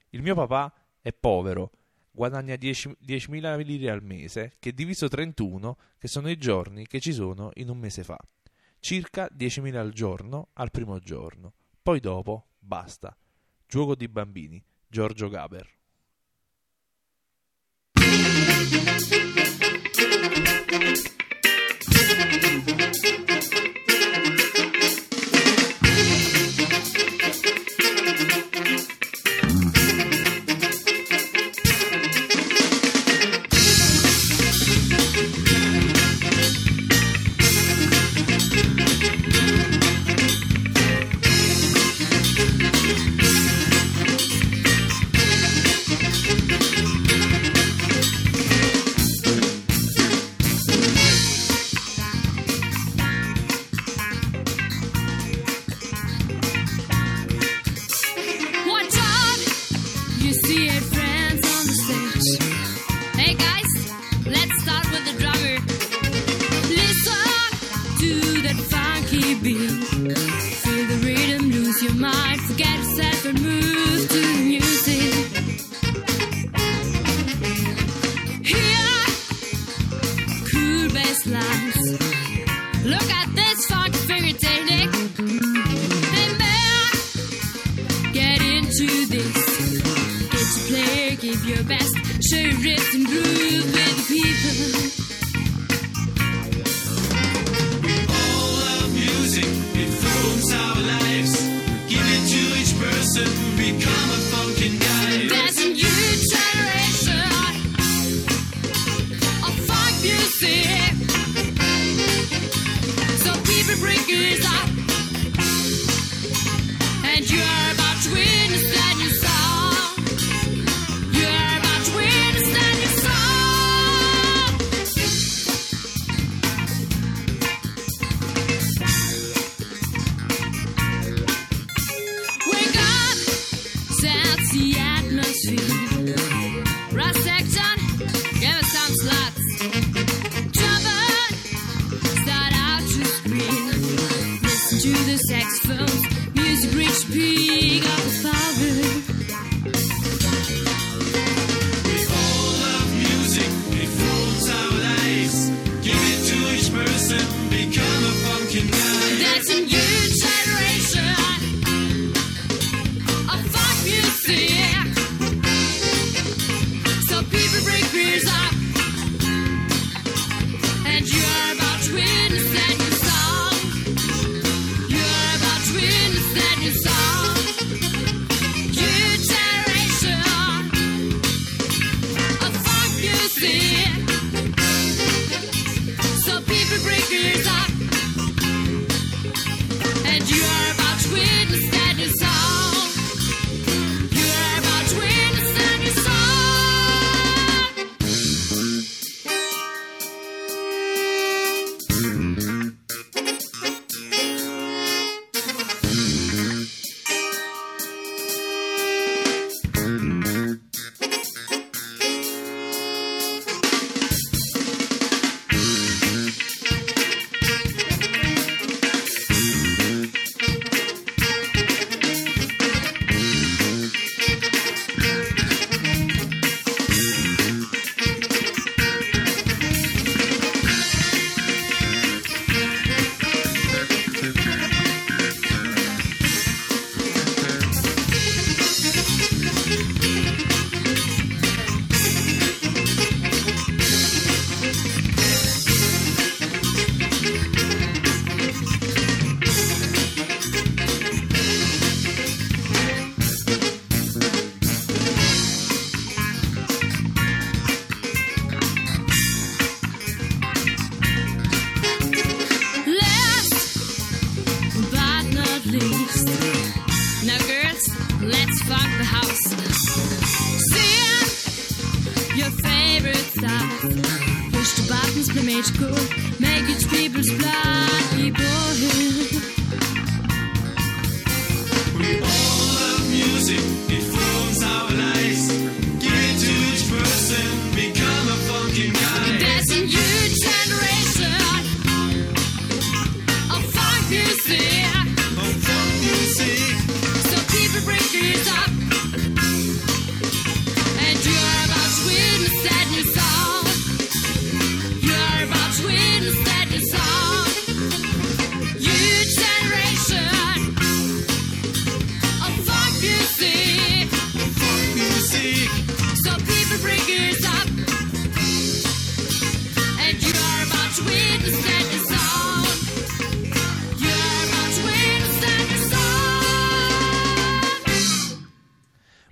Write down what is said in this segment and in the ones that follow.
Il mio papà è povero, guadagna 10.000 lire al mese, che diviso 31, che sono i giorni che ci sono in un mese fa. Circa 10.000 al giorno al primo giorno. Poi dopo, basta. Gioco di bambini. Giorgio Gaber.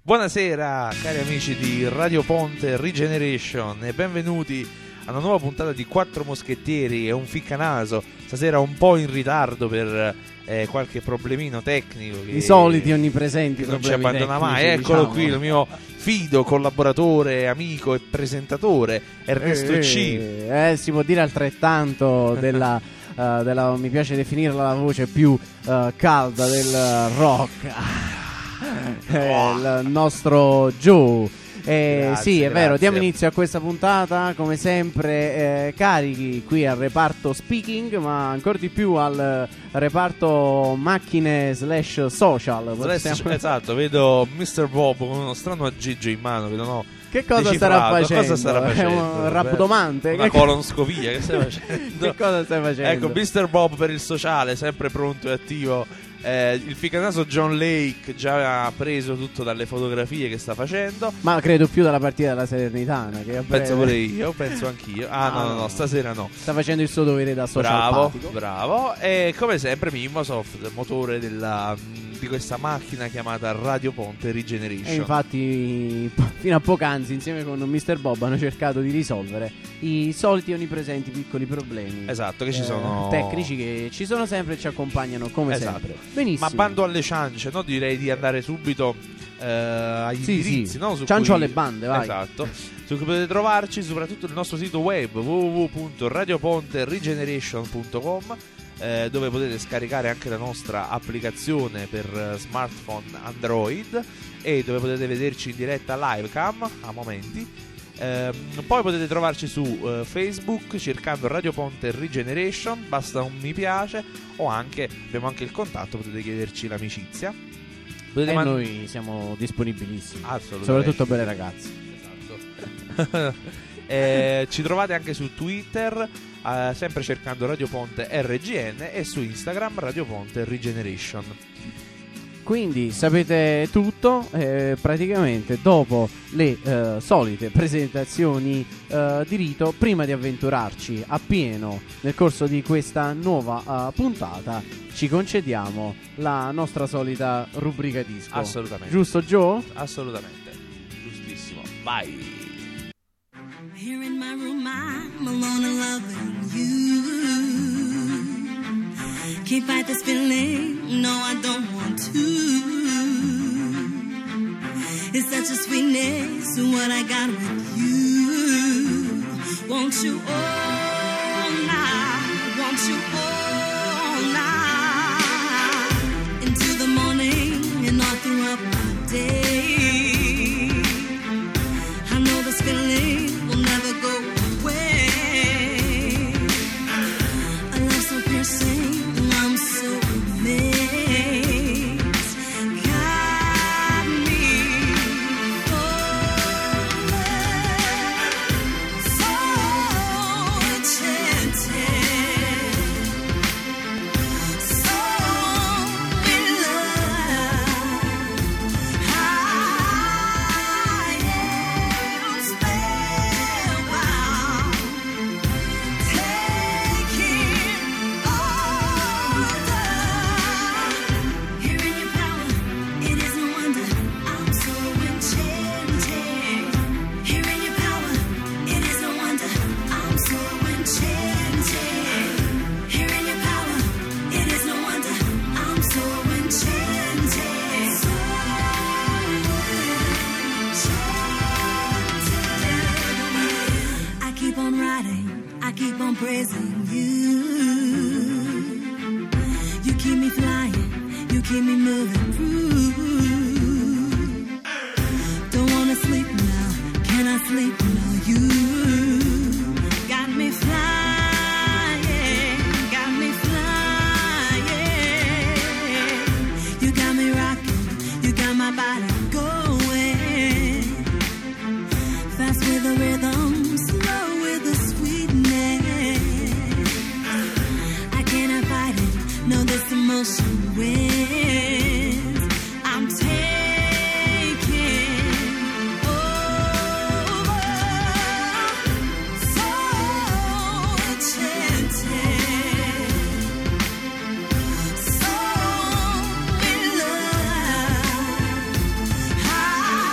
Buonasera cari amici di Radio Ponte Regeneration e benvenuti a una nuova puntata di Quattro Moschettieri e un ficcanaso. Stasera un po' in ritardo per qualche problemino tecnico che i soliti onnipresenti non ci problemi abbandona mai. tecnici, Eccolo diciamo. qui il mio fido collaboratore, amico e presentatore Ernesto C. Si può dire altrettanto della mi piace definirla la voce più calda del rock. Il nostro Joe. Grazie, sì, è vero, grazie. diamo inizio a questa puntata come sempre carichi qui al reparto speaking, ma ancora di più al reparto macchine / social. Esatto, vedo Mr. Bob con uno strano aggeggio in mano, vedo, no? Che cosa Decifrato. starà facendo? Cosa starà facendo? È un rabdomante? Una colonscopia, che stai facendo? Che cosa stai facendo? Ecco, Mr. Bob per il sociale, sempre pronto e attivo. Il ficcanaso John Lake già ha preso tutto dalle fotografie che sta facendo. Ma credo più dalla partita della Salernitana, che a Penso breve pure io, penso anch'io. No, stasera no. sta facendo il suo dovere da social Bravo. E come sempre Microsoft, motore di questa macchina chiamata Radio Ponte Regeneration. E infatti fino a poc'anzi insieme con Mr. Bob hanno cercato di risolvere i soliti onnipresenti piccoli problemi. Esatto, che ci sono tecnici che ci sono sempre e ci accompagnano come sempre. Benissimo. Ma bando alle ciance, no? Direi di andare subito agli indirizzi, sì. no? Su Ciancio cui... alle bande, vai. Esatto. Su cui potete trovarci soprattutto il nostro sito web www.radioponteregeneration.com, dove potete scaricare anche la nostra applicazione per smartphone Android e dove potete vederci in diretta livecam a momenti. Poi potete trovarci su Facebook cercando Radio Ponte Regeneration, basta un mi piace, o anche abbiamo anche il contatto, potete chiederci l'amicizia. Potete noi siamo disponibilissimi, assolutamente, soprattutto per le ragazze. Esatto. Ci trovate anche su Twitter, sempre cercando Radio Ponte RGN, e su Instagram Radio Ponte Regeneration. Quindi sapete tutto, praticamente dopo le solite presentazioni di rito, prima di avventurarci appieno nel corso di questa nuova puntata, ci concediamo la nostra solita rubrica disco. Assolutamente. Giusto, Joe? Assolutamente, giustissimo. Vai. Here in my room I'm alone and loving you. Can't fight this feeling, no I don't want to. It's such a sweetness, what I got with you. Won't you all night, won't you all night, into the morning and all throughout the day. I know this feeling will never go away. A love so piercing, I'm so amazed. Got me so enchanted, so in love. I am spellbound, taking over. Here in your power, it is no wonder I'm so enchanted. Here in your power, it is no wonder I'm so enchanted. Here in your power, it is no wonder I'm so enchanted. So enchanted. I keep on riding, I keep on praising you. You keep me flying, you keep me moving through. Don't wanna sleep now, can I sleep now? You got me flying, got me flying. You got me rocking, you got my body going. Fast with the rhythm, slow with the sweetness. I cannot fight it, no, this emotion wins. I'm taking over. So enchanted, so in love. I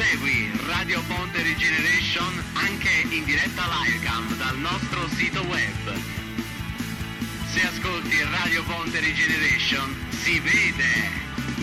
Segui Radio Ponte Regeneration anche in diretta livecam dal nostro sito web. Se ascolti Radio Ponte Regeneration si vede.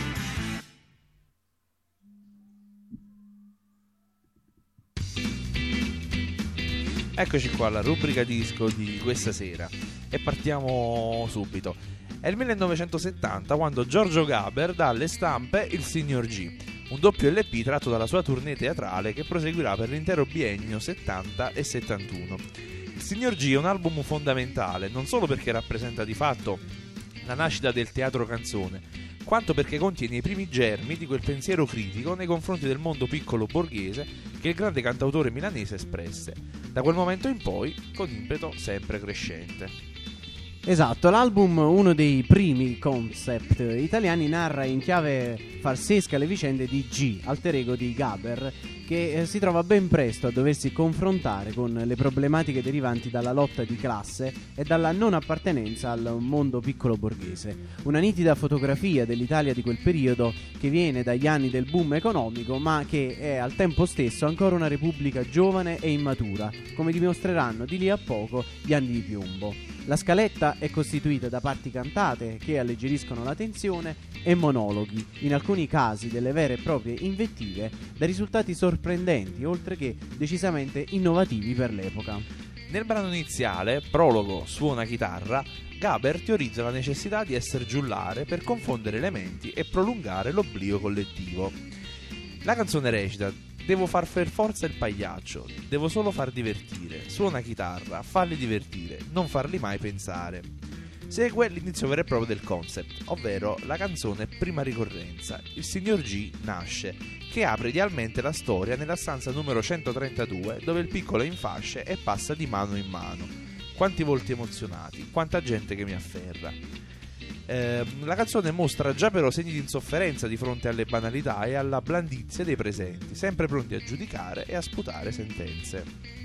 Eccoci qua alla rubrica disco di questa sera e partiamo subito. È il 1970 quando Giorgio Gaber dà alle stampe Il Signor G, un doppio LP tratto dalla sua tournée teatrale che proseguirà per l'intero biennio 70 e 71. Il Signor G è un album fondamentale non solo perché rappresenta di fatto la nascita del teatro canzone, quanto perché contiene i primi germi di quel pensiero critico nei confronti del mondo piccolo borghese che il grande cantautore milanese espresse, da quel momento in poi con impeto sempre crescente. Esatto, l'album, uno dei primi concept italiani, narra in chiave farsesca le vicende di G, alter ego di Gaber, che si trova ben presto a doversi confrontare con le problematiche derivanti dalla lotta di classe e dalla non appartenenza al mondo piccolo borghese. Una nitida fotografia dell'Italia di quel periodo che viene dagli anni del boom economico, ma che è al tempo stesso ancora una repubblica giovane e immatura, come dimostreranno di lì a poco gli anni di piombo. La scaletta è costituita da parti cantate che alleggeriscono la tensione e monologhi, in alcuni casi delle vere e proprie invettive, da risultati sorprendenti oltre che decisamente innovativi per l'epoca. Nel brano iniziale, prologo, suona chitarra, Gaber teorizza la necessità di essere giullare per confondere elementi e prolungare l'oblio collettivo. La canzone recita: devo far per forza il pagliaccio, devo solo far divertire, suona chitarra, falli divertire, non farli mai pensare. Segue l'inizio vero e proprio del concept, ovvero la canzone prima ricorrenza, Il Signor G nasce, che apre idealmente la storia nella stanza numero 132 dove il piccolo è in fasce e passa di mano in mano. Quanti volti emozionati, quanta gente che mi afferra. La canzone mostra già però segni di insofferenza di fronte alle banalità e alla blandizia dei presenti, sempre pronti a giudicare e a sputare sentenze.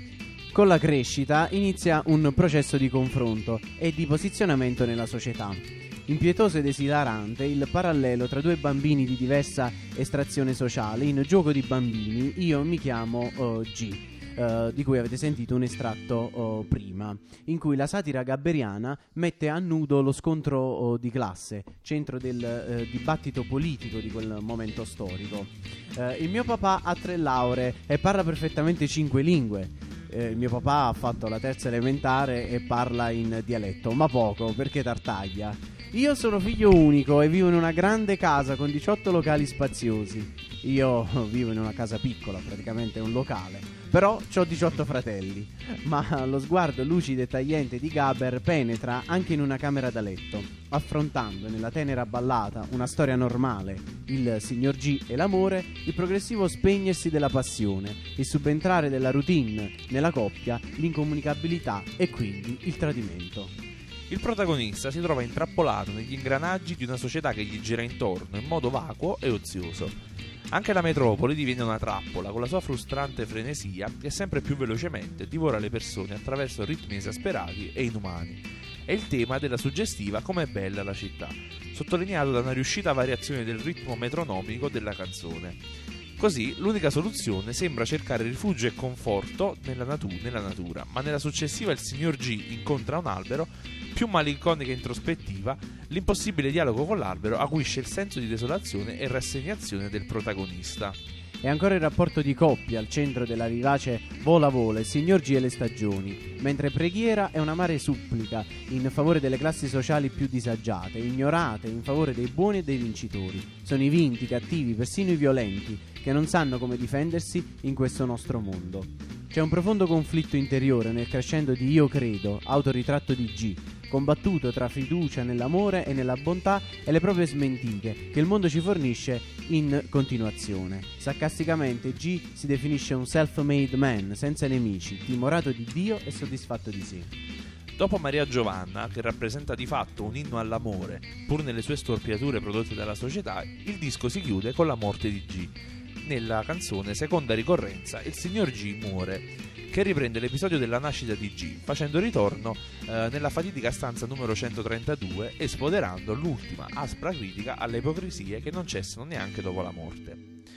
Con la crescita inizia un processo di confronto e di posizionamento nella società. Impietoso ed esilarante il parallelo tra due bambini di diversa estrazione sociale in Gioco di bambini, io mi chiamo G. Di cui avete sentito un estratto prima, in cui la satira gabberiana mette a nudo lo scontro di classe, centro del dibattito politico di quel momento storico. Il mio papà ha 3 lauree e parla perfettamente 5 lingue. Il mio papà ha fatto la terza elementare e parla in dialetto, ma poco, perché tartaglia. Io sono figlio unico e vivo in una grande casa con 18 locali spaziosi. Io vivo in una casa piccola, praticamente un locale, però ho 18 fratelli. Ma lo sguardo lucido e tagliente di Gaber penetra anche in una camera da letto, affrontando nella tenera ballata una storia normale, il Signor G e l'amore, il progressivo spegnersi della passione, il subentrare della routine nella coppia, l'incomunicabilità e quindi il tradimento. Il protagonista si trova intrappolato negli ingranaggi di una società che gli gira intorno in modo vacuo e ozioso. Anche la metropoli diviene una trappola con la sua frustrante frenesia che sempre più velocemente divora le persone attraverso ritmi esasperati e inumani. È il tema della suggestiva Com'è bella la città, sottolineato da una riuscita variazione del ritmo metronomico della canzone. Così l'unica soluzione sembra cercare rifugio e conforto nella natura, ma nella successiva il Signor G incontra un albero. Più malinconica e introspettiva, l'impossibile dialogo con l'albero acuisce il senso di desolazione e rassegnazione del protagonista. È ancora il rapporto di coppia al centro della vivace Vola Vola, il Signor G e le stagioni, mentre preghiera è un'amare supplica in favore delle classi sociali più disagiate, ignorate, in favore dei buoni e dei vincitori. Sono i vinti, i cattivi, persino i violenti, che non sanno come difendersi in questo nostro mondo. C'è un profondo conflitto interiore nel crescendo di Io Credo, autoritratto di G, combattuto tra fiducia nell'amore e nella bontà e le proprie smentite che il mondo ci fornisce in continuazione. Sarcasticamente G si definisce un self-made man, senza nemici, timorato di Dio e soddisfatto di sé. Dopo Maria Giovanna, che rappresenta di fatto un inno all'amore, pur nelle sue storpiature prodotte dalla società, il disco si chiude con la morte di G. Nella canzone Seconda ricorrenza, il Signor G muore, che riprende l'episodio della nascita di G, facendo ritorno nella fatidica stanza numero 132 e spoderando l'ultima aspra critica alle ipocrisie che non cessano neanche dopo la morte.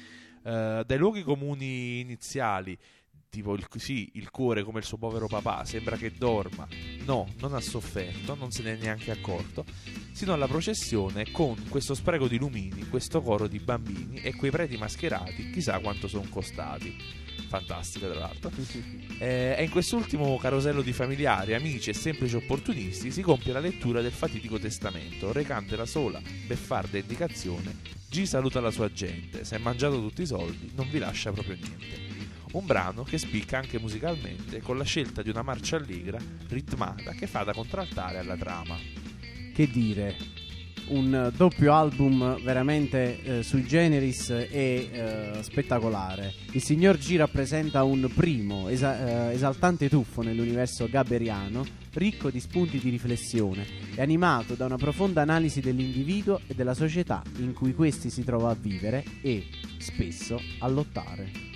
Dai luoghi comuni iniziali, tipo il cuore come il suo povero papà, sembra che dorma, no, non ha sofferto, non se ne è neanche accorto, sino alla processione con questo spreco di lumini, questo coro di bambini e quei preti mascherati, chissà quanto sono costati. Fantastica, tra l'altro. E in quest'ultimo carosello di familiari, amici e semplici opportunisti si compie la lettura del fatidico testamento, recante la sola beffarda indicazione: G saluta la sua gente, se è mangiato tutti i soldi non vi lascia proprio niente. Un brano che spicca anche musicalmente, con la scelta di una marcia allegra ritmata che fa da contraltare alla trama. Che dire, un doppio album veramente sui generis e spettacolare. Il signor G rappresenta un primo esaltante tuffo nell'universo gabberiano, ricco di spunti di riflessione e animato da una profonda analisi dell'individuo e della società in cui questi si trova a vivere e, spesso, a lottare.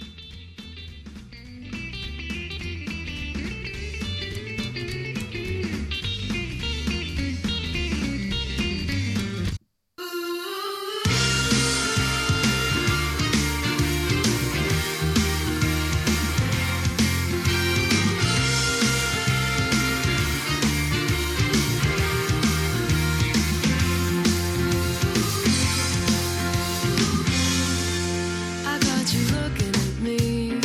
I got you looking at me.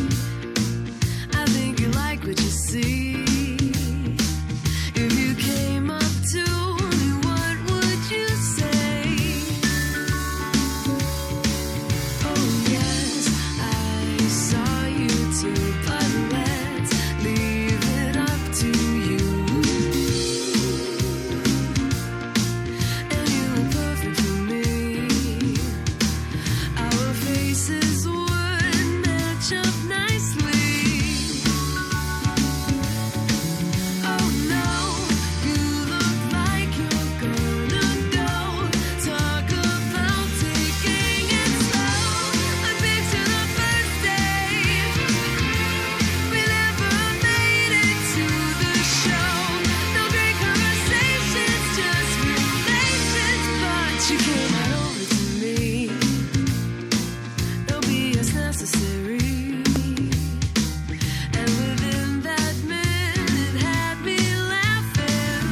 I think you like what you see. If you came up to me, what would you say? Oh yes, I saw you too, but let's leave it up to you. And you were perfect for me. Our faces would match up nicely. Oh no, you look like you're gonna go. Talk about taking it slow. I picture the first day. We never made it to the show. No great conversations, just relations. But you came right over to me. No BS necessary. And within that minute had me laughing.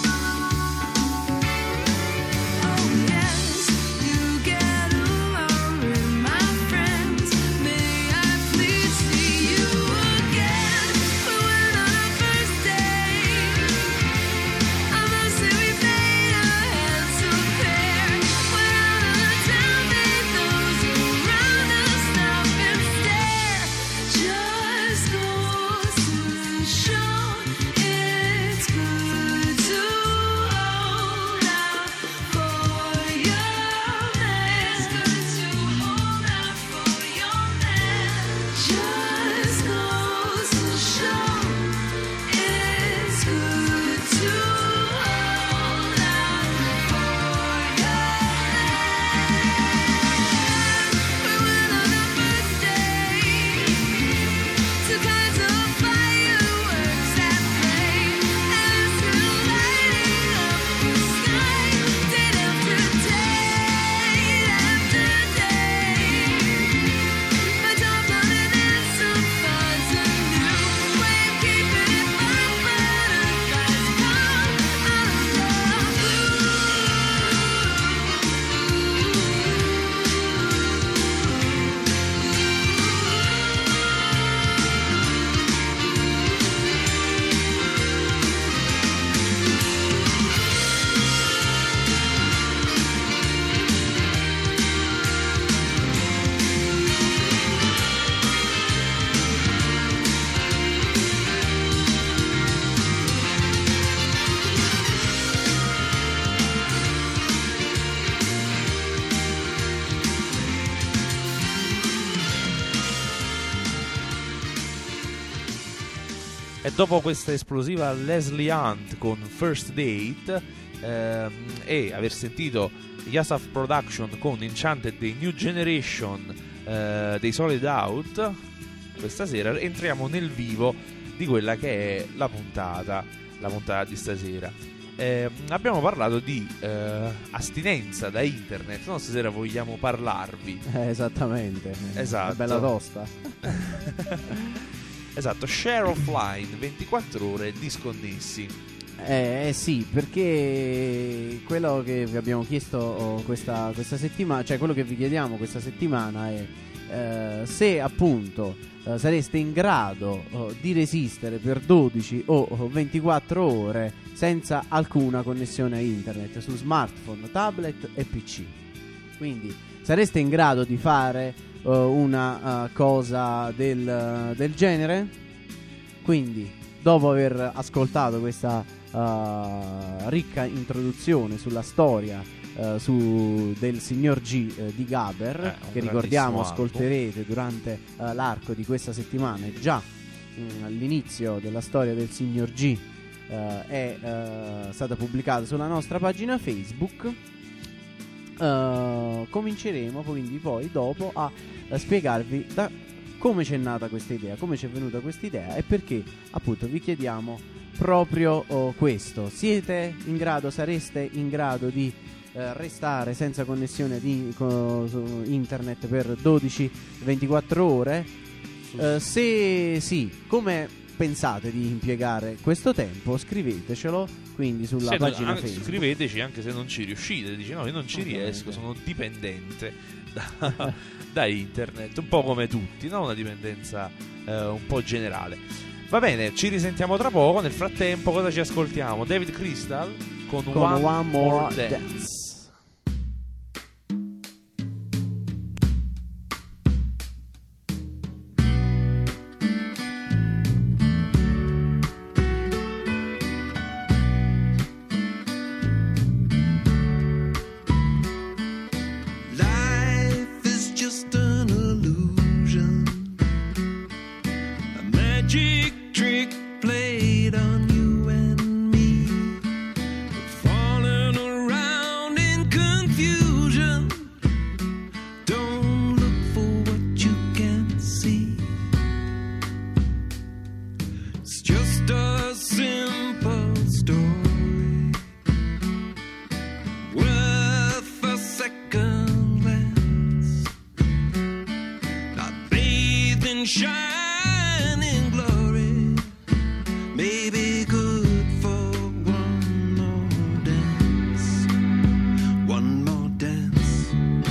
Oh yes, you get along with my friends. May I please see you again? We went on our first date. I must say we made a handsome pair. Went out on a town, made those around us stop and stare. Just goes to show it's good to hold out for your man. It's good to hold out for your man. Just goes to show it's good to hold out for your man. We went on our first date. Two kinds of fireworks at play, and still lighting up the sky. Day after day after day. But don't run it in some finds a new way of keeping it fun. Butterflies come out of the blue. E dopo questa esplosiva Leslie Hunt con First Date e aver sentito Yasaf Production con Enchanted dei New Generation dei Solid Out, questa sera entriamo nel vivo di quella che è la puntata di stasera. abbiamo parlato di astinenza da internet, no? Stasera vogliamo parlarvi. Esattamente. Esatto. Bella tosta. Esatto, share offline, 24 ore disconnessi. Sì, perché quello che vi abbiamo chiesto questa settimana, cioè quello che vi chiediamo questa settimana è se appunto sareste in grado di resistere per 12 o 24 ore senza alcuna connessione a internet su smartphone, tablet e PC. Quindi sareste in grado di fare una cosa del genere? Quindi dopo aver ascoltato questa ricca introduzione sulla storia del signor G di Gaber, che ricordiamo grandissimo ascolterete durante l'arco di questa settimana, e già all'inizio della storia del signor G è stata pubblicata sulla nostra pagina Facebook. Cominceremo quindi poi dopo a spiegarvi come c'è nata questa idea, come ci è venuta questa idea e perché appunto vi chiediamo proprio questo. Siete in grado, sareste in grado di restare senza connessione su internet per 12-24 ore? Se sì, come pensate di impiegare questo tempo? Scrivetecelo quindi sulla pagina Facebook. Scriveteci anche se non ci riuscite. Dici no, io non ci riesco, sono dipendente da internet, un po' come tutti, no? Una dipendenza un po' generale. Va bene, ci risentiamo tra poco. Nel frattempo cosa ci ascoltiamo? David Crystal con One More Dance. Life is just an illusion, a magic trick played on you and me. We're falling around in confusion. Don't look for what you can't see. It's just a simple story worth a second glance, not bathed in shining glory, maybe good for one more dance, one more dance.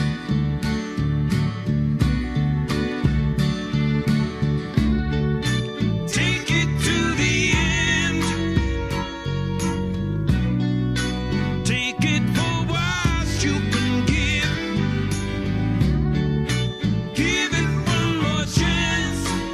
Take it to the end, take it for what you can give it one more chance.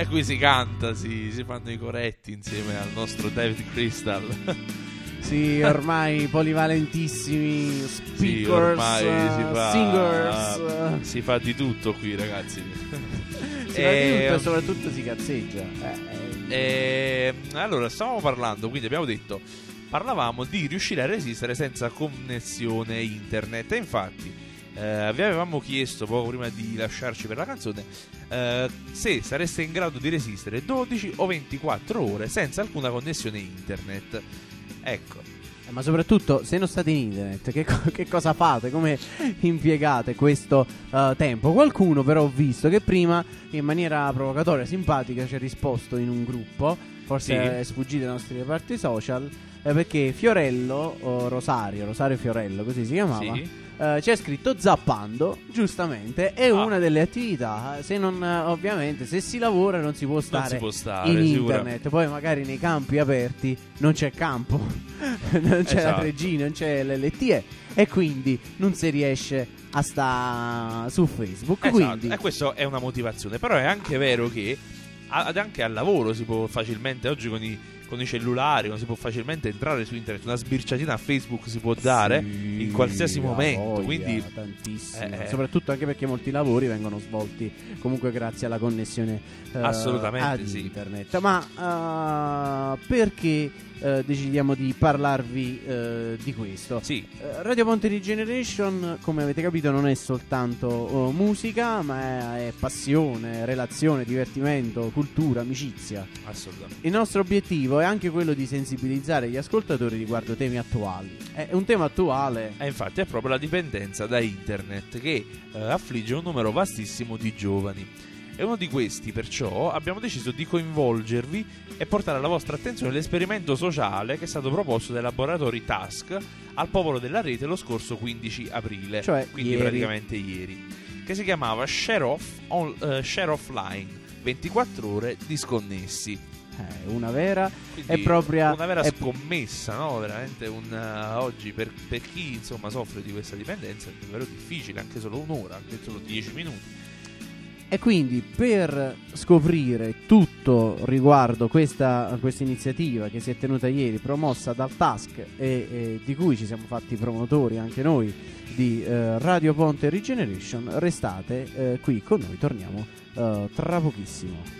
E qui si canta, si fanno i coretti insieme al nostro David Crystal. Sì, ormai polivalentissimi speakers, Sì, ormai singers. si fa di tutto qui, ragazzi. Si fa di tutto e soprattutto si cazzeggia. Allora, stavamo parlando, quindi abbiamo detto, parlavamo di riuscire a resistere senza connessione internet. E infatti vi avevamo chiesto poco prima di lasciarci per la canzone se sareste in grado di resistere 12 o 24 ore senza alcuna connessione internet. Ecco. Ma soprattutto, se non state in internet, che cosa fate? Come impiegate questo tempo? Qualcuno però ho visto che prima, in maniera provocatoria, simpatica, ci ha risposto in un gruppo. Forse Sì. è sfuggito ai nostri reparti social, perché Fiorello, Rosario Fiorello, così si chiamava, Sì. ci ha scritto zappando, giustamente, è una delle attività. Se non, ovviamente, se si lavora non si può stare, in internet. Poi magari nei campi aperti non c'è campo, non c'è la Esatto. 3G, non c'è l'LTE, e quindi non si riesce a stare su Facebook. Esatto, Quindi e questo è una motivazione. Però è anche vero che anche al lavoro si può facilmente, oggi con i cellulari, si può facilmente entrare su internet. Una sbirciatina a Facebook si può dare sì, in qualsiasi a momento. voglia, Quindi tantissimo. eh. Soprattutto anche perché molti lavori vengono svolti comunque grazie alla connessione Assolutamente, ad sì. internet. Ma perché decidiamo di parlarvi di questo? sì, Radio Ponte Regeneration, come avete capito, non è soltanto musica, ma è passione, relazione, divertimento, cultura, amicizia. assolutamente. Il nostro obiettivo è anche quello di sensibilizzare gli ascoltatori riguardo temi attuali. È un tema attuale. E infatti è proprio la dipendenza da internet che affligge un numero vastissimo di giovani. E uno di questi, perciò, abbiamo deciso di coinvolgervi e portare alla vostra attenzione l'esperimento sociale che è stato proposto dai laboratori Task al popolo della rete lo scorso 15 aprile, Cioè quindi ieri. praticamente ieri, che si chiamava Share Offline, 24 ore disconnessi. Una vera Quindi e propria una vera è- scommessa, no? Veramente oggi per chi insomma soffre di questa dipendenza è davvero difficile, anche solo un'ora, anche solo 10 minuti. E quindi, per scoprire tutto riguardo questa iniziativa che si è tenuta ieri, promossa dal Task e di cui ci siamo fatti promotori anche noi di Radio Ponte Regeneration, restate qui con noi, torniamo tra pochissimo.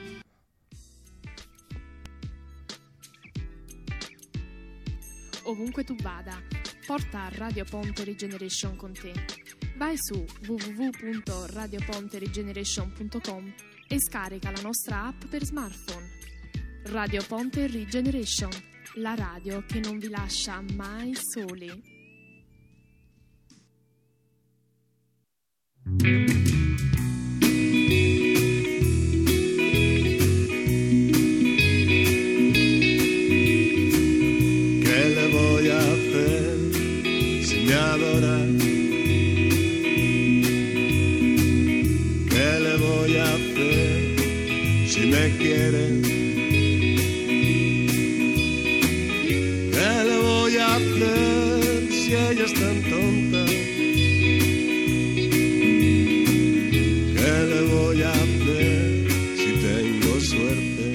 Ovunque tu vada, porta Radio Ponte Regeneration con te. Vai su www.radioponteregeneration.com e scarica la nostra app per smartphone. Radio Ponte Regeneration, la radio che non vi lascia mai soli. ¿Qué le voy a hacer si me adora? ¿Qué le voy a hacer si me quiere? ¿Qué le voy a hacer si ella es tan tonta? ¿Qué le voy a hacer si tengo suerte?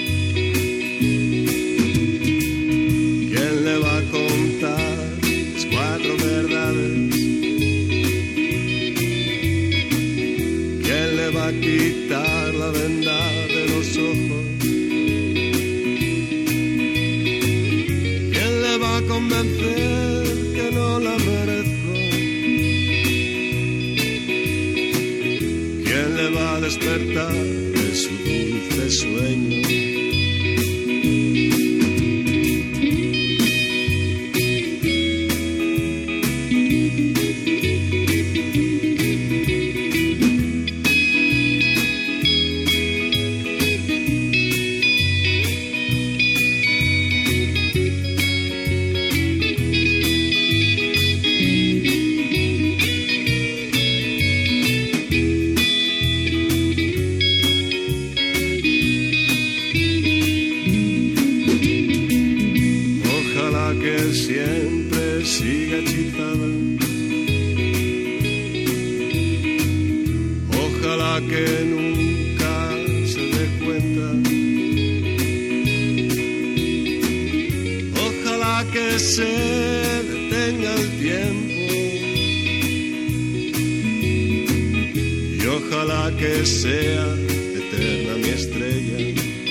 ¿Quién le va a contar las 4 verdades? ¿Quién le va a quitar la venda de los ojos? ¿Quién le va a convencer que no la merezco? ¿Quién le va a despertar de su dulce sueño? Ojalá que siempre siga hechizada. Ojalá que nunca se dé ojalá que sea eterna mi estrella.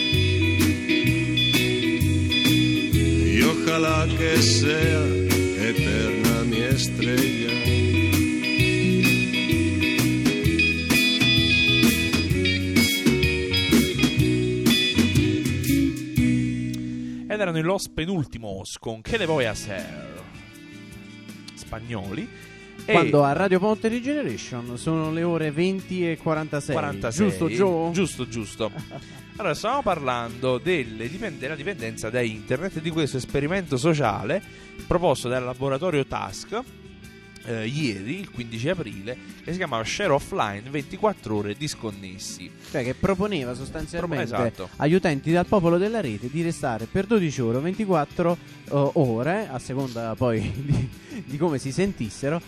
Y ojalá que sea eterna mi estrella. Ed erano i Los Penultimos con Che le voy a hacer, spagnoli. E Quando a Radio Ponte Regeneration sono le ore 20:46. 46. Giusto, Joe? Giusto. Allora, stavamo parlando della dipendenza da internet e di questo esperimento sociale proposto dal laboratorio Task ieri, il 15 aprile, che si chiamava Share Offline 24 ore disconnessi. Cioè che proponeva sostanzialmente Esatto. agli utenti dal popolo della rete di restare per 12 ore o 24 ore, a seconda poi di come si sentissero,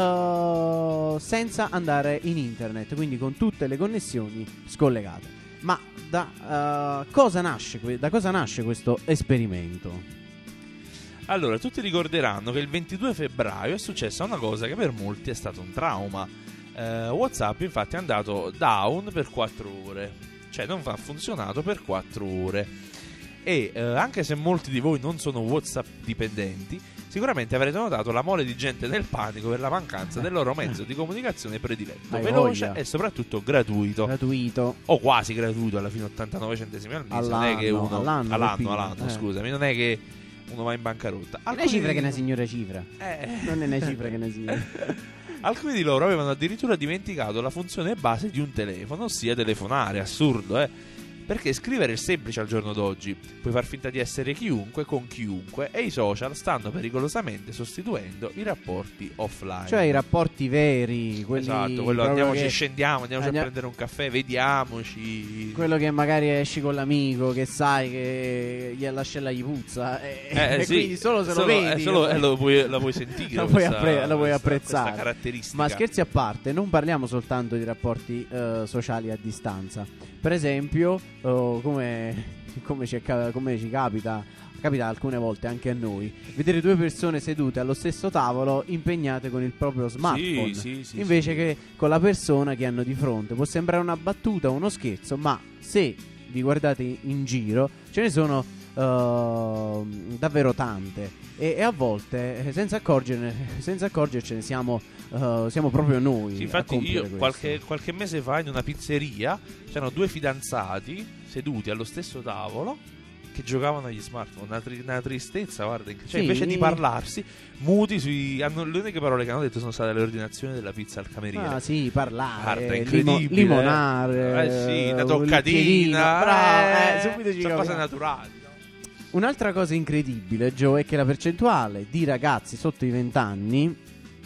senza andare in internet, quindi con tutte le connessioni scollegate. Ma da cosa nasce questo esperimento? Allora, tutti ricorderanno che il 22 febbraio è successa una cosa che per molti è stato un trauma. WhatsApp infatti è andato down per 4 ore, cioè non ha funzionato per 4 ore. E anche se molti di voi non sono WhatsApp dipendenti, sicuramente avrete notato la mole di gente nel panico per la mancanza del loro mezzo di comunicazione prediletto, Hai veloce voglia. e soprattutto gratuito. Gratuito. O quasi gratuito, alla fine 89 centesimi al mese. Non è che uno all'anno, scusami, non è che uno va in bancarotta. È una cifra che è una signora cifra. Non è una cifra che è una signora. Alcuni di loro avevano addirittura dimenticato la funzione base di un telefono, ossia telefonare. Assurdo, Perché scrivere è semplice al giorno d'oggi. Puoi far finta di essere chiunque con chiunque, e i social stanno pericolosamente sostituendo i rapporti offline. Cioè i rapporti veri, quelli esatto, quello proprio andiamoci che- e scendiamo, andiamoci a andia- prendere un caffè, vediamoci. quello che magari esci con l'amico, che sai che gli lascia gli puzza e Sì, quindi solo se lo vedi lo puoi sentire. lo puoi questa- lo puoi questa apprezzare. caratteristica. Ma scherzi a parte, non parliamo soltanto di rapporti sociali a distanza. Per esempio, come ci capita alcune volte anche a noi, vedere due persone sedute allo stesso tavolo impegnate con il proprio smartphone, sì, invece sì. che con la persona che hanno di fronte. Può sembrare una battuta, uno scherzo, ma se vi guardate in giro ce ne sono davvero tante, e a volte senza accorgercene siamo proprio noi Sì, a infatti compiere io questo. qualche mese fa in una pizzeria c'erano due fidanzati seduti allo stesso tavolo che giocavano agli smartphone. Una tristezza, guarda. Cioè, Sì. invece di parlarsi, muti le uniche parole che hanno detto sono state le ordinazioni della pizza al cameriere. Ah sì, Guarda, parlare, incredibile. limonare, Sì, una il toccatina. piedino, bravo, subito ci sono cose capiamo. naturali. no? Un'altra cosa incredibile, Joe, è che la percentuale di ragazzi sotto i 20 anni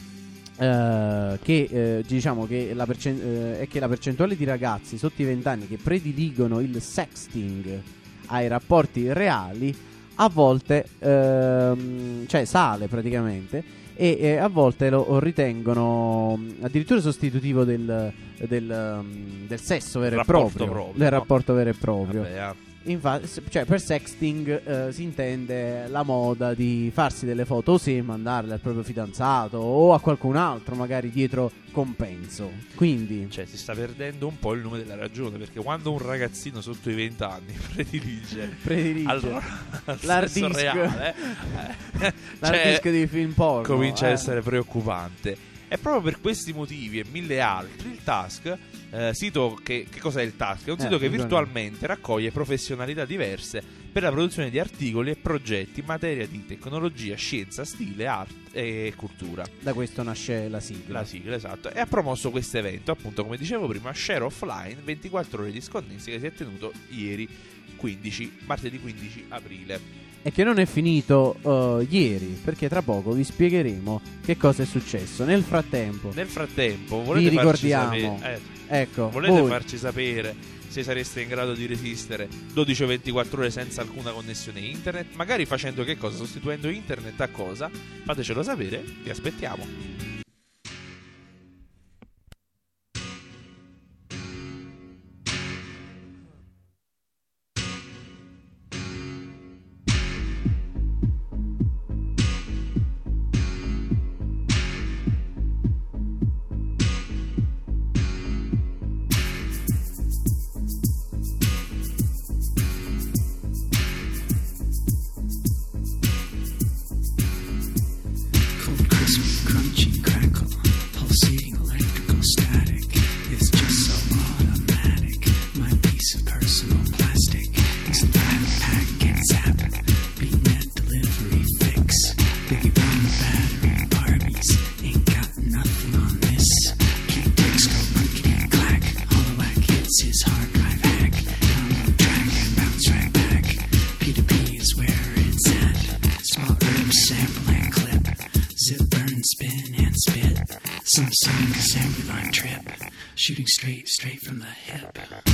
diciamo che è che la percentuale di ragazzi sotto i 20 anni che prediligono il sexting ai rapporti reali a volte cioè sale praticamente, e a volte lo ritengono addirittura sostitutivo del sesso vero e Rapporto proprio, proprio, del no? rapporto vero e proprio. Vabbè, Infatti, cioè per sexting si intende la moda di farsi delle foto o sé, mandarle al proprio fidanzato o a qualcun altro, magari dietro compenso. Quindi Cioè, si sta perdendo un po' il nome della ragione, perché quando un ragazzino sotto i 20 anni predilige al l'hard sesso disk. reale, l'hard disk di film porno comincia a essere preoccupante. E proprio per questi motivi e mille altri, il Task, sito che cos'è il Task? È un sito che sicuramente. virtualmente raccoglie professionalità diverse per la produzione di articoli e progetti in materia di tecnologia, scienza, stile, arte e cultura. Da questo nasce la sigla. La sigla, esatto. E ha promosso questo evento, appunto, come dicevo prima, Share Offline 24 ore disconnessi, che si è tenuto ieri, martedì 15 aprile. E che non è finito ieri, perché tra poco vi spiegheremo che cosa è successo. Nel frattempo, Volete farci ricordiamo. sapere, ecco, volete voi farci sapere se sareste in grado di resistere 12 o 24 ore senza alcuna connessione internet? Magari facendo che cosa? Sostituendo internet a cosa? Fatecelo sapere, vi aspettiamo. It's his hard drive hack. Download track and bounce right back. P2P is where it's at. Spot rip, sample and clip. Zip, burn, spin and spit. Some song assembly line trip. Shooting straight from the hip.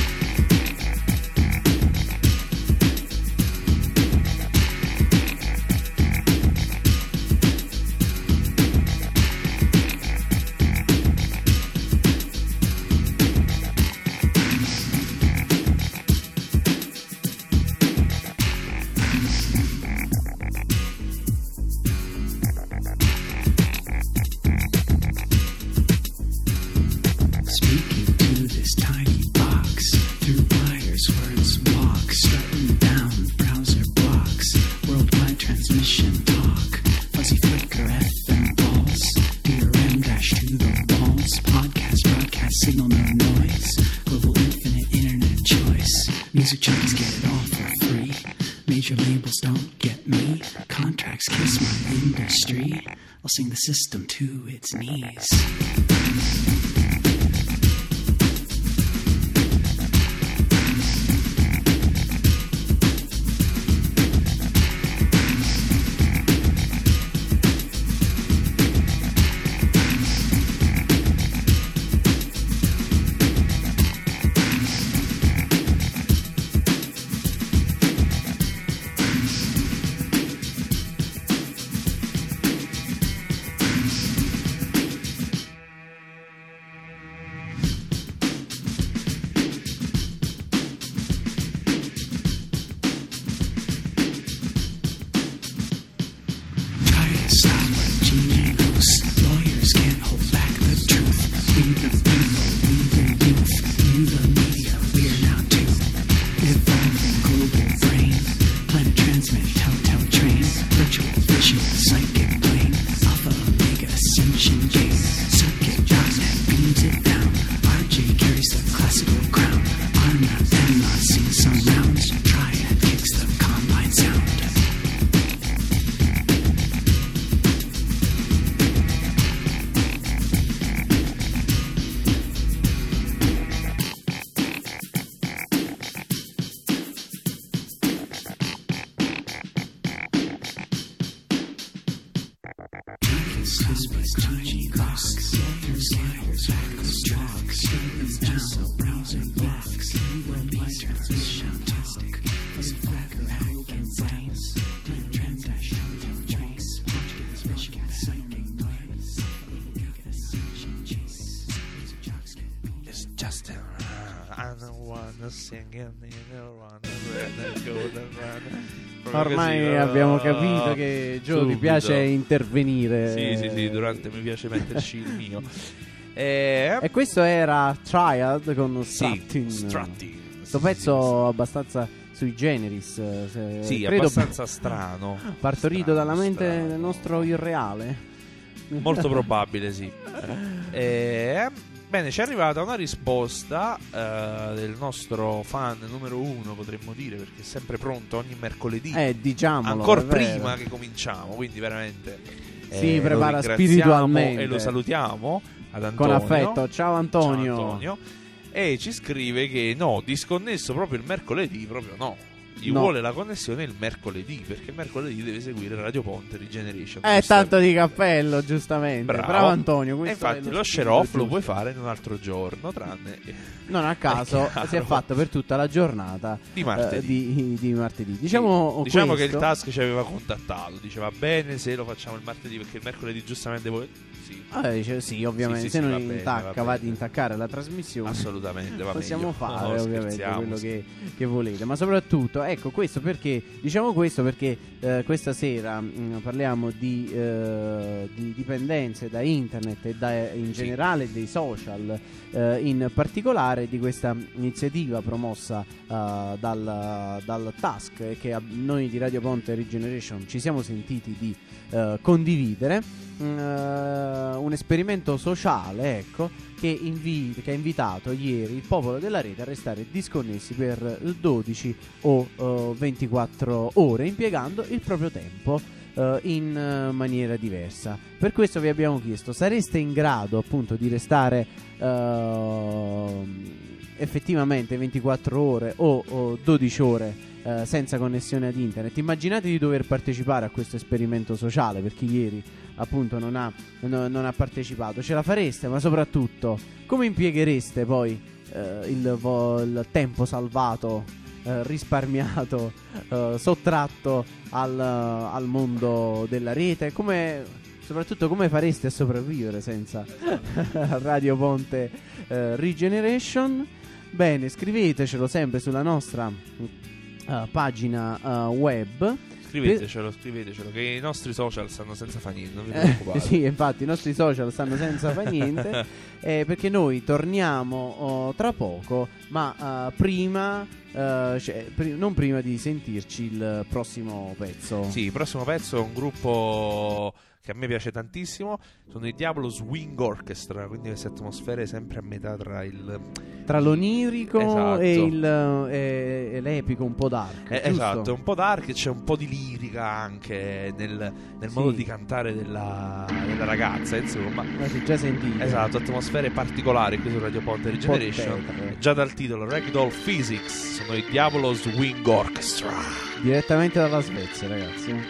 Speaking to this tiny box, through wires, words walk, strutting down browser blocks, worldwide transmission talk, fuzzy flicker FM balls, DRM dash to the walls, podcast, broadcast, signal, no noise, global infinite internet choice, music junkies get it all for free, major labels don't get me, contracts kiss my industry, I'll sing the system to its knees. Try to stop what Gene loose. Lawyers can't hold back the truth. We the people, we the youth, you the media, we're now too. Evolving global brain, planet transmit, telltale train, virtual, visual, psychic plane, alpha, omega, ascension gate, circuit.net beams it down. RJ carries the classical crown. Arma, Emma sings some rounds. Triad kicks the combine sound. Tiny box, liars, hackers, drugs, down, browsing blocks, worldwide transmission talk, fuzzy flicker, hack and brains, transaction, trace, Portuguese, Michigan, psychic noise, It's just I don't wanna sing it, I don't wanna go around. Ormai abbiamo capito che Gio ti Subito. piace intervenire. Sì, durante mi piace metterci il mio. E questo era Triad con Sì, Strutting. Strutting. Questo pezzo abbastanza sui generis. Sì, credo abbastanza strano. partorito dalla mente strano. del nostro irreale. Molto probabile, sì. Bene, ci è arrivata una risposta del nostro fan numero 1, potremmo dire, perché è sempre pronto ogni mercoledì. Diciamolo. Ancora è vero. prima che cominciamo, quindi veramente Si lo prepara ringraziamo spiritualmente. e lo salutiamo ad Antonio. Con affetto. Ciao Antonio. Ciao, Antonio. E ci scrive che no, disconnesso proprio il mercoledì, proprio no. Gli No. vuole la connessione il mercoledì, perché il mercoledì deve seguire Radio Ponte Regeneration. Tanto di cappello, giustamente. Bravo Antonio. E questo è infatti lo lo share spirito off lo giusto. puoi fare in un altro giorno, tranne Non a caso È chiaro. si è fatto per tutta la giornata di martedì. di martedì. Diciamo Diciamo che il questo. task ci aveva contattato, diceva bene se lo facciamo il martedì, perché il mercoledì giustamente voi... Sì, Dice, sì, ovviamente. Sì, se non va bene, intacca, va va ad bene. intaccare la trasmissione. assolutamente va Possiamo meglio. fare No, ovviamente scherziamo, quello che volete, ma soprattutto ecco questo perché questa sera parliamo di dipendenze da internet e in generale dei social, in particolare di questa iniziativa promossa dal Task che noi di Radio Ponte Regeneration ci siamo sentiti di condividere, un esperimento sociale, ecco, che ha invitato ieri il popolo della rete a restare disconnessi per 12 o 24 ore, impiegando il proprio tempo in maniera diversa. Per questo vi abbiamo chiesto: sareste in grado appunto di restare effettivamente 24 ore o 12 ore senza connessione ad internet. Immaginate di dover partecipare a questo esperimento sociale, per chi ieri appunto non ha partecipato. Ce la fareste? Ma soprattutto, come impieghereste poi il tempo salvato, risparmiato, sottratto al mondo della rete? Soprattutto come fareste a sopravvivere senza Radio Ponte Regeneration? Bene, scrivetecelo sempre sulla nostra pagina web. Scrivetecelo, che i nostri social stanno senza fa niente, non vi preoccupate. Sì, infatti i nostri social stanno senza fa niente, perché noi torniamo tra poco, ma prima, non prima di sentirci il prossimo pezzo. Sì, il prossimo pezzo è un gruppo che a me piace tantissimo, sono i Diablo Swing Orchestra, quindi queste atmosfere sempre a metà tra l'onirico esatto. e l'epico, un po' dark. Esatto, un po' dark, c'è un po' di lirica anche nel modo di cantare della ragazza, insomma. Si già sentito. Esatto, atmosfere particolari qui su Radio Ponte Regeneration. Già dal titolo Ragdoll Physics, sono i Diablo Swing Orchestra. Direttamente dalla Svezia, ragazzi.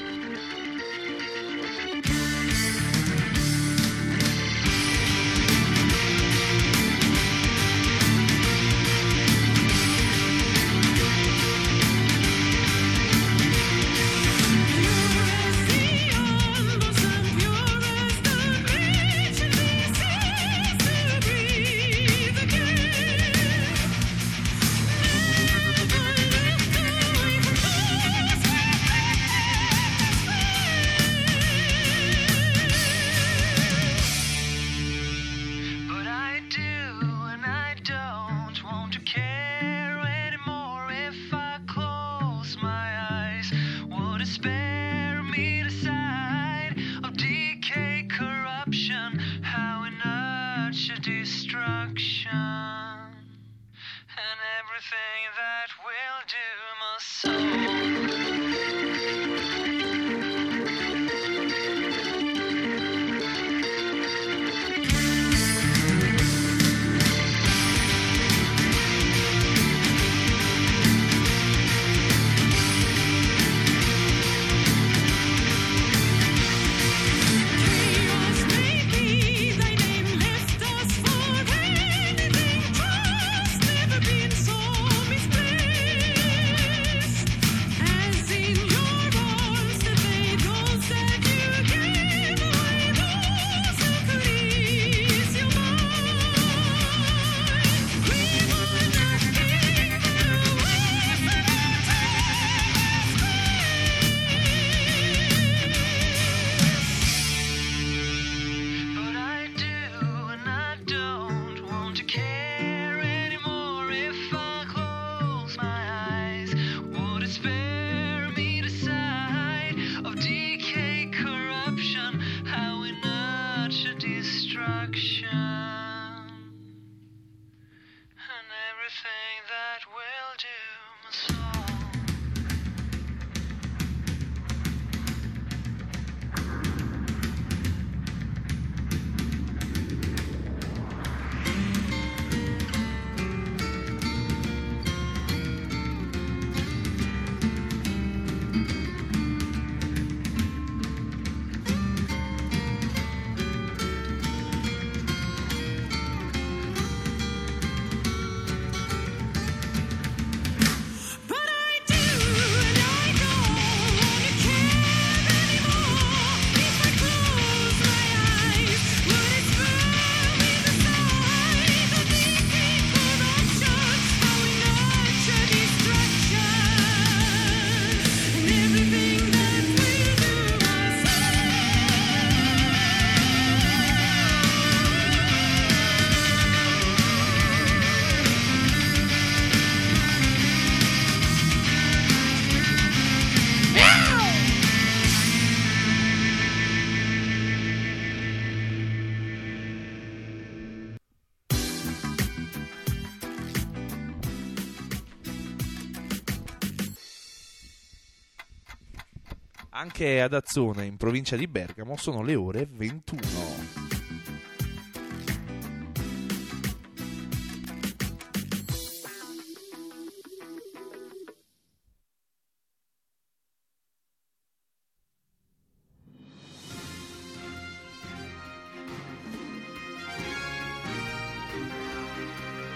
Anche ad Azzone, in provincia di Bergamo, sono le ore 21.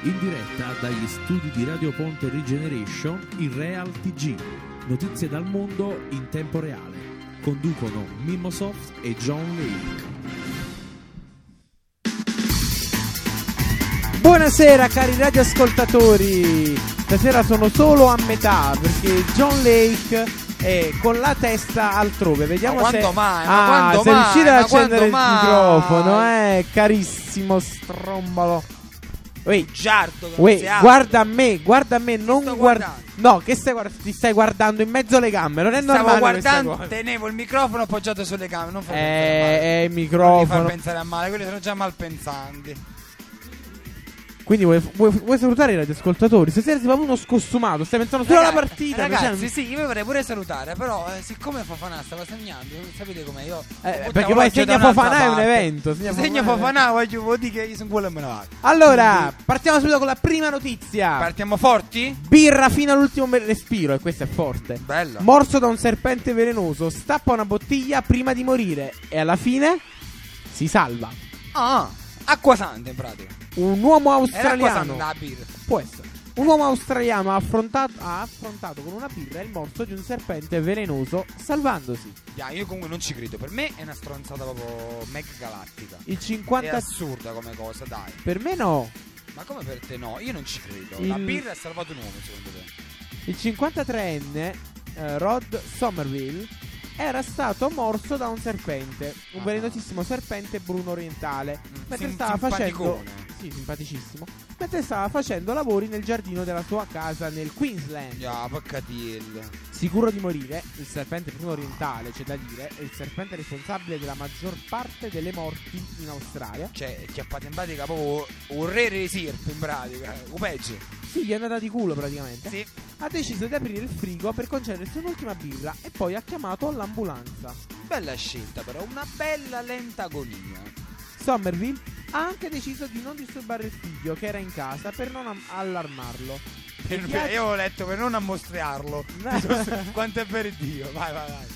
In diretta dagli studi di Radio Ponte Regeneration, il Real TG. Notizie dal mondo in tempo reale. Conducono Mimosoft e John Lake. Buonasera cari radioascoltatori. Stasera sono solo a metà perché John Lake è con la testa altrove. Vediamo Ma se quando mai? Ma quando se mai? riuscite Ma ad accendere il quando mai? microfono, carissimo strombolo. Uè, Giardo, che uè, non si apre. guarda a me, non sto guarda. guardando. No, che stai guardando? Ti stai guardando in mezzo alle gambe, non è normale. Stavo questa guardando, cosa. tenevo il microfono appoggiato sulle gambe. Non fa pensare a male. Il Non mi fa microfono. pensare a male, quelli sono già malpensanti. Quindi vuoi salutare i radioascoltatori? Stasera sei proprio uno scostumato, stai pensando solo alla partita. Ragazzi, cioè- sì, io vorrei pure salutare, però siccome Fofana stava segnando, sapete com'è? Io perché poi Segna Fofana è un evento. Segna Fofana, voglio dire che io sono quello e me ne vado. Allora, partiamo subito con la prima notizia. Partiamo forti? Birra fino all'ultimo respiro, e questo è forte. Bello. Morso da un serpente velenoso, stappa una bottiglia prima di morire e alla fine si salva. Acqua santa in pratica. Un uomo Era acqua santa australiano, la birra. può essere. Un uomo australiano ha affrontato con una birra il morso di un serpente velenoso, salvandosi. Io comunque non ci credo. Per me è una stronzata proprio mega galattica. Il È 50 assurda come cosa, dai. per me no. Ma come per te no? Io non ci credo. La Il- birra ha salvato un uomo, secondo te? Il 53enne Rod Somerville era stato morso da un serpente, un velenosissimo serpente bruno orientale, mentre stava facendo simpaticissimo, mentre stava facendo lavori nel giardino della sua casa nel Queensland. Paccatiello. Sicuro di morire, il serpente bruno orientale, c'è da dire, è il serpente responsabile della maggior parte delle morti in Australia. Cioè, chiappate in pratica proprio un re dei sirpi, in pratica. O peggio. Sì, gli è andata di culo praticamente. Sì. Ha deciso di aprire il frigo per concedersi un'ultima birra e poi ha chiamato l'ambulanza. Bella scelta, però. Una bella lenta agonia. Somerville ha anche deciso di non disturbare il figlio che era in casa per non allarmarlo. Io ho letto per non ammostriarlo. Quanto è per Dio. Vai.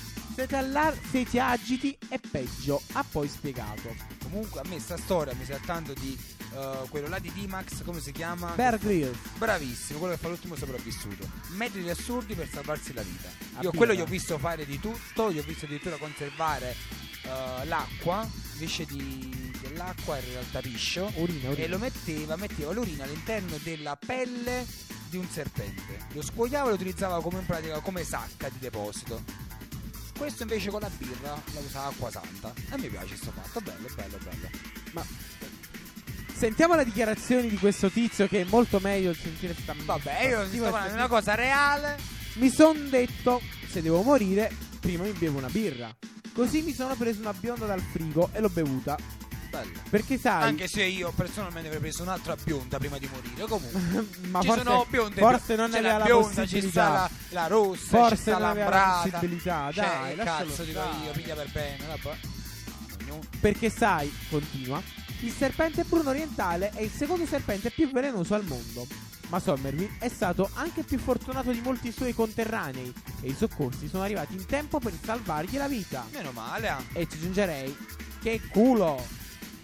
Se ti agiti è peggio, ha poi spiegato. Comunque a me sta storia mi sa tanto di quello là di D-Max, come si chiama? Bear Grylls. Bravissimo, quello che fa l'ultimo sopravvissuto. Metodi assurdi per salvarsi la vita. Io birra. quello gli ho visto fare di tutto. Gli ho visto addirittura conservare l'acqua invece dell'acqua, in realtà piscio. Urina. E lo metteva l'urina all'interno della pelle di un serpente. Lo scuoiava e lo utilizzava come in pratica come sacca di deposito. Questo invece con la birra la usava acqua santa. E mi piace sto fatto, bello. Ma sentiamo le dichiarazioni di questo tizio, che è molto meglio di sentire sta Vabbè, io sto parlando di una cosa reale. Mi son detto, se devo morire, prima mi bevo una birra. Così mi sono preso una bionda dal frigo e l'ho bevuta. Bello. Perché sai, Anche se io personalmente avrei preso un'altra bionda prima di morire. Comunque ma ci forse, sono bionde, forse non c'è aveva la bionda, ci possibilità. sta la rossa, ci Forse sta non aveva la l'ambrata. possibilità. Cioè, Dai, lascialo cazzo dico stare. io, piglia per bene, vabbè. Perché sai, continua, il serpente bruno orientale è il secondo serpente più velenoso al mondo. Ma Somerville è stato anche più fortunato di molti suoi conterranei e i soccorsi sono arrivati in tempo per salvargli la vita. Meno male. E ci aggiungerei, che culo!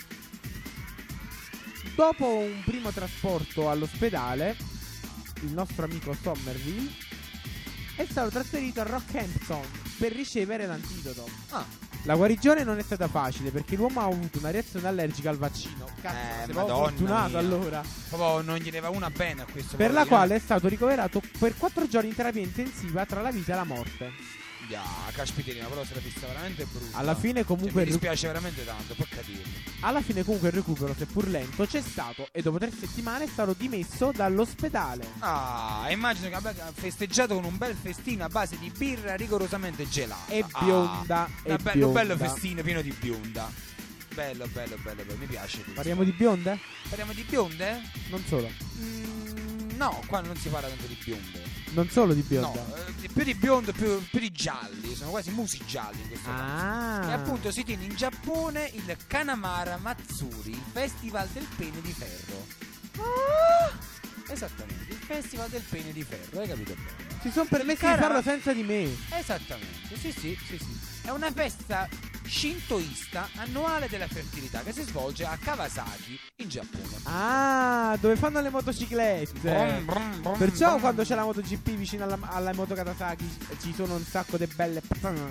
Dopo un primo trasporto all'ospedale, il nostro amico Somerville è stato trasferito a Rockhampton per ricevere l'antidoto. La guarigione non è stata facile perché l'uomo ha avuto una reazione allergica al vaccino. Cazzo, sei proprio Madonna fortunato mia. allora. Proprio non gliene va una bene a questo. Per la poverino. quale è stato ricoverato per 4 giorni in terapia intensiva tra la vita e la morte. Caspiterina, però se la vista veramente brutta. Alla fine comunque Cioè, mi dispiace veramente tanto, può capire. Alla fine comunque il recupero, seppur lento, c'è stato e dopo 3 settimane è stato dimesso dall'ospedale. Immagino che abbia festeggiato con un bel festino a base di birra rigorosamente gelata. E bionda, e Un bionda. bello festino pieno di bionda. Bello, mi piace tutto. Parliamo di bionde? Parliamo di bionde? Non solo. No, qua non si parla tanto di bionde. Non solo di bionda. No, più di biondo, più di gialli. Sono quasi musi gialli in questo caso. E appunto si tiene in Giappone il Kanamara Matsuri, il festival del pene di ferro. Esattamente, il festival del pene di ferro, hai capito bene? Si sono permessi di farlo senza di me. Esattamente, sì. È una festa shintoista annuale della fertilità che si svolge a Kawasaki in Giappone. Ah, dove fanno le motociclette. Brum, brum, brum, Perciò brum. quando c'è la MotoGP vicino alla moto Kawasaki ci sono un sacco di belle.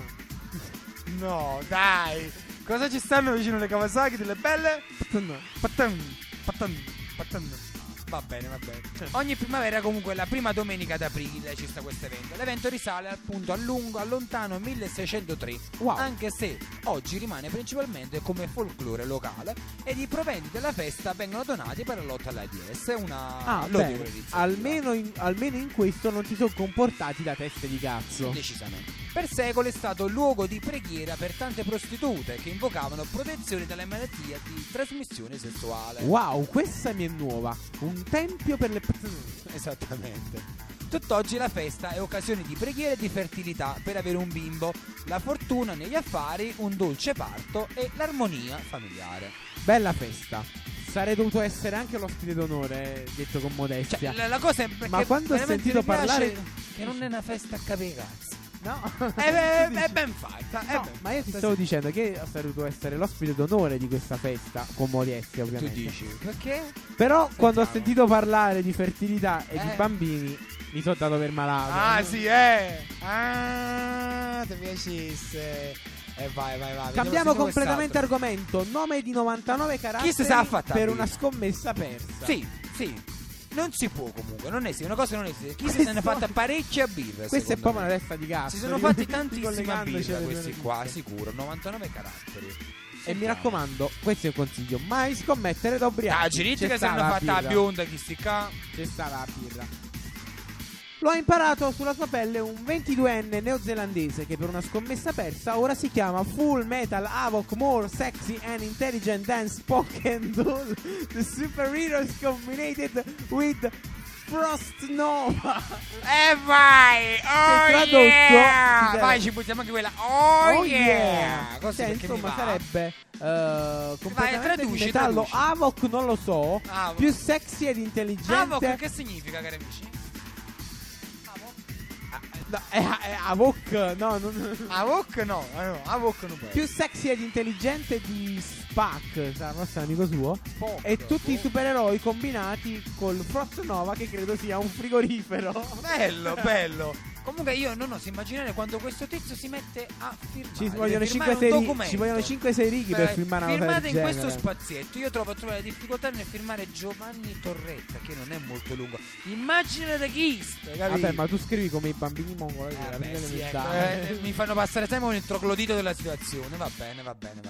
No, dai. Cosa ci stanno vicino alle Kawasaki delle belle? Patan, patan, patan. Va bene, va bene. Ogni primavera, comunque, la prima domenica d'aprile ci sta questo evento. L'evento risale appunto al lontano 1603. Wow. Anche se oggi rimane principalmente come folklore locale ed i proventi della festa vengono donati per la lotta all'AIDS. È una lodevole bene. iniziativa. Almeno in questo non si sono comportati da teste di cazzo. Decisamente. Per secoli è stato luogo di preghiera per tante prostitute che invocavano protezione dalle malattie di trasmissione sessuale. Wow, questa mi è nuova. Un tempio per le. Esattamente. Tutt'oggi la festa è occasione di preghiera e di fertilità per avere un bimbo, la fortuna negli affari, un dolce parto e l'armonia familiare. Bella festa. Sarei dovuto essere anche l'ospite d'onore, detto con modestia. Cioè, la cosa è perché Ma quando ho veramente sentito mi piace parlare. che non è una festa a capire cazzo. No, È ben fatta. No, ma io ti stavo dicendo che sarei dovuto essere l'ospite d'onore di questa festa, con modestia Tu ovviamente. dici perché? Però quando ho sentito parlare di fertilità e di Eh. bambini mi sono dato per malato. Ah, sì, ti piacesse. Vai. Cambiamo completamente argomento. Nome di 99 caratteri Chi si sa fatta per la una birra? scommessa persa. Sì. Non si può comunque, non esiste, una cosa che non esiste. Chi se Questo- ne è fatta parecchia birra. Questa è secondo proprio me. una testa di cazzo. Si sono fatti Ricollegandoci tantissima alle birra questi notizie. qua, sicuro. 99 caratteri. E mi raccomando, questo è un consiglio: mai scommettere da ubriachi. Ah, Giritti C'è che si sta hanno la fatta la birra. bionda, chi sti qua. C'è sta la birra. Lo ha imparato sulla sua pelle un 22enne neozelandese che per una scommessa persa ora si chiama Full Metal Havoc More Sexy and Intelligent Dance Pokémon Doll. The superheroes combined with Frost Nova. E vai! Oh tradotto, yeah! si Vai, ci buttiamo anche quella. Oh, yeah! Così Cioè, perché mi insomma, va. sarebbe completamente traduci, di metallo. traduci. Havoc non lo so. Havoc. Più sexy ed intelligente. Havoc che significa, cari amici? No, è Havoc. No, non. Havoc no, Havoc non può. Più sexy ed intelligente di Spack, sarà il nostro amico suo. Spock, E tutti i boh. supereroi combinati col Frost Nova, che credo sia un frigorifero. Bello. Comunque io non oso immaginare quando questo tizio si mette a firmare. Ci vogliono Deve 5-6 firmare un righe. documento. Ci vogliono 5-6 righe per firmare una cosa firmate del in questo genere. spazietto. Io trovo a trovare difficoltà nel firmare Giovanni Torretta, che non è molto lungo. Immagina da chi sta, capito? Vabbè, ma tu scrivi come i bambini mongoli. Beh, sì, ecco, mi fanno passare sempre con il troglodito della situazione. Va bene.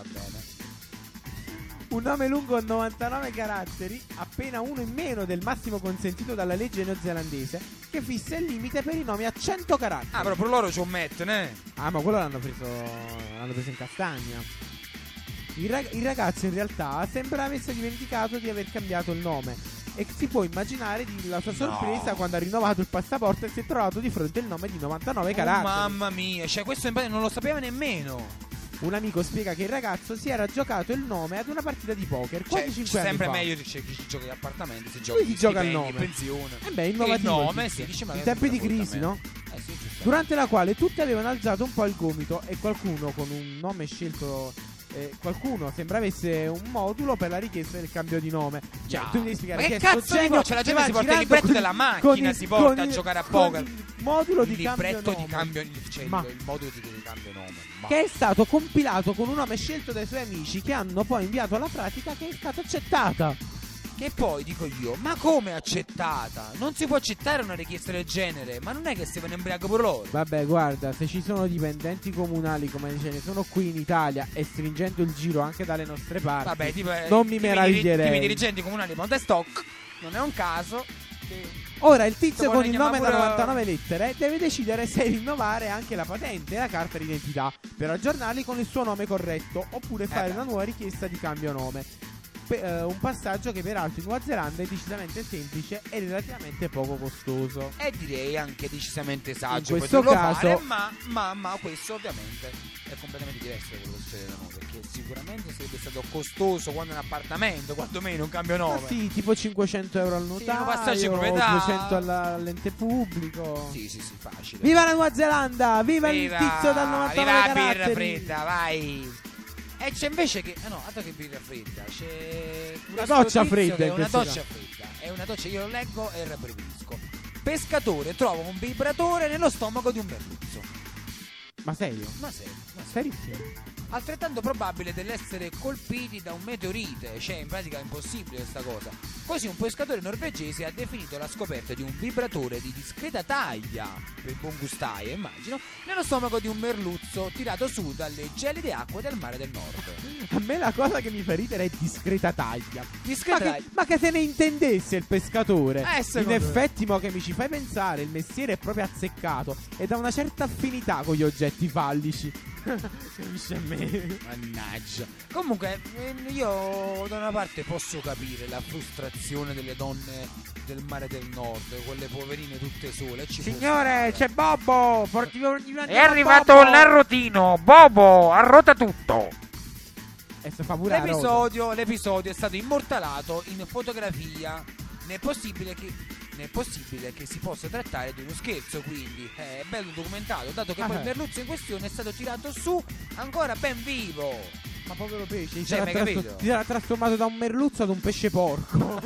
Un nome lungo 99 caratteri, appena uno in meno del massimo consentito dalla legge neozelandese, che fissa il limite per i nomi a 100 caratteri. Ah, proprio loro ci mettono, eh? Ah, ma quello l'hanno preso in castagna. Il ragazzo in realtà sembra avesse dimenticato di aver cambiato il nome. E si può immaginare la sua sorpresa quando ha rinnovato il passaporto e si è trovato di fronte il nome di 99 caratteri. Mamma mia, cioè questo in pratica non lo sapeva nemmeno. Un amico spiega che il ragazzo si era giocato il nome ad una partita di poker quasi Cioè, 5 anni sempre fa. meglio c'è chi ci gioca gli appartamenti, si Lui si gioca il stipendi, nome. pensione. Beh, innovativo. Il nome, il sì, dice in magari tempi di sembra crisi, no? assolutamente. Sì, giustamente. Durante la quale tutti avevano alzato un po' il gomito e qualcuno con un nome scelto. Qualcuno sembra avesse un modulo per la richiesta del cambio di nome. Cioè, tu mi devi spiegare Ma che che sto cazzo di genio vo- cioè, la gente va si porta il girando libretto con- della macchina, con il- si porta con a il- giocare a con poker. il modulo di cambio libretto nome. di cambio, cioè Ma- il modulo di cambio nome. Ma- Che è stato compilato con un nome scelto dai suoi amici, che hanno poi inviato alla pratica, che è stata accettata. Che poi dico io, ma come accettata? Non si può accettare una richiesta del genere, ma non è che si va in embriaco pure loro. Vabbè, guarda, se ci sono dipendenti comunali come ce ne sono qui in Italia e stringendo il giro anche dalle nostre parti, Vabbè, tipo, non mi meraviglierei. Tipo i dirigenti comunali di Montestock, non è un caso che Ora il tizio Dopo con ne il chiama nome da pure- 99 lettere deve decidere se rinnovare anche la patente e la carta d'identità per aggiornarli con il suo nome corretto oppure fare beh. una nuova richiesta di cambio nome. Un passaggio che peraltro in Nuova Zelanda è decisamente semplice e relativamente poco costoso. e direi anche decisamente saggio In questo poterlo caso- fare, ma questo ovviamente è completamente diverso da quello che succede da noi, perché sicuramente sarebbe stato costoso quando un appartamento, quantomeno un cambio Ma nome. sì, tipo 500 euro al un notaio, passaggio di proprietà. 200 all'ente pubblico. Sì, facile. Viva la Nuova Zelanda! Viva il tizio dal 99 viva la birra caratteri! fredda, vai. E c'è invece che no, altro che birra fredda, c'è Una doccia fredda che è in una questo doccia fredda. È una doccia, io lo leggo e rabbrividisco. Pescatore trova un vibratore nello stomaco di un merluzzo. Ma serio? Ma serio, ma serio. Serissimo. Altrettanto probabile dell'essere colpiti da un meteorite, cioè in pratica è impossibile questa cosa. Così un pescatore norvegese ha definito la scoperta di un vibratore di discreta taglia, per buon gustaio immagino, nello stomaco di un merluzzo tirato su dalle gelide acque del mare del nord. A me la cosa che mi fa ridere è discreta taglia. Discreta taglia. Ma che se ne intendesse il pescatore. In secondo me. effetti, mo che mi ci fai pensare, il mestiere è proprio azzeccato ed ha una certa affinità con gli oggetti fallici. Capisci a me? Mannaggia. Comunque io da una parte posso capire la frustrazione delle donne del mare del nord, quelle poverine tutte sole. Signore, c'è Bobo. È arrivato l'arrotino. Bobo, arrota tutto. E si fa pure la rota. L'episodio è stato immortalato in fotografia. È possibile che si possa trattare di uno scherzo, quindi è bello documentato, dato che poi il merluzzo in questione è stato tirato su ancora ben vivo. Ma povero pesce, Cioè, mi hai capito? si sarà trasformato da un merluzzo ad un pesce porco.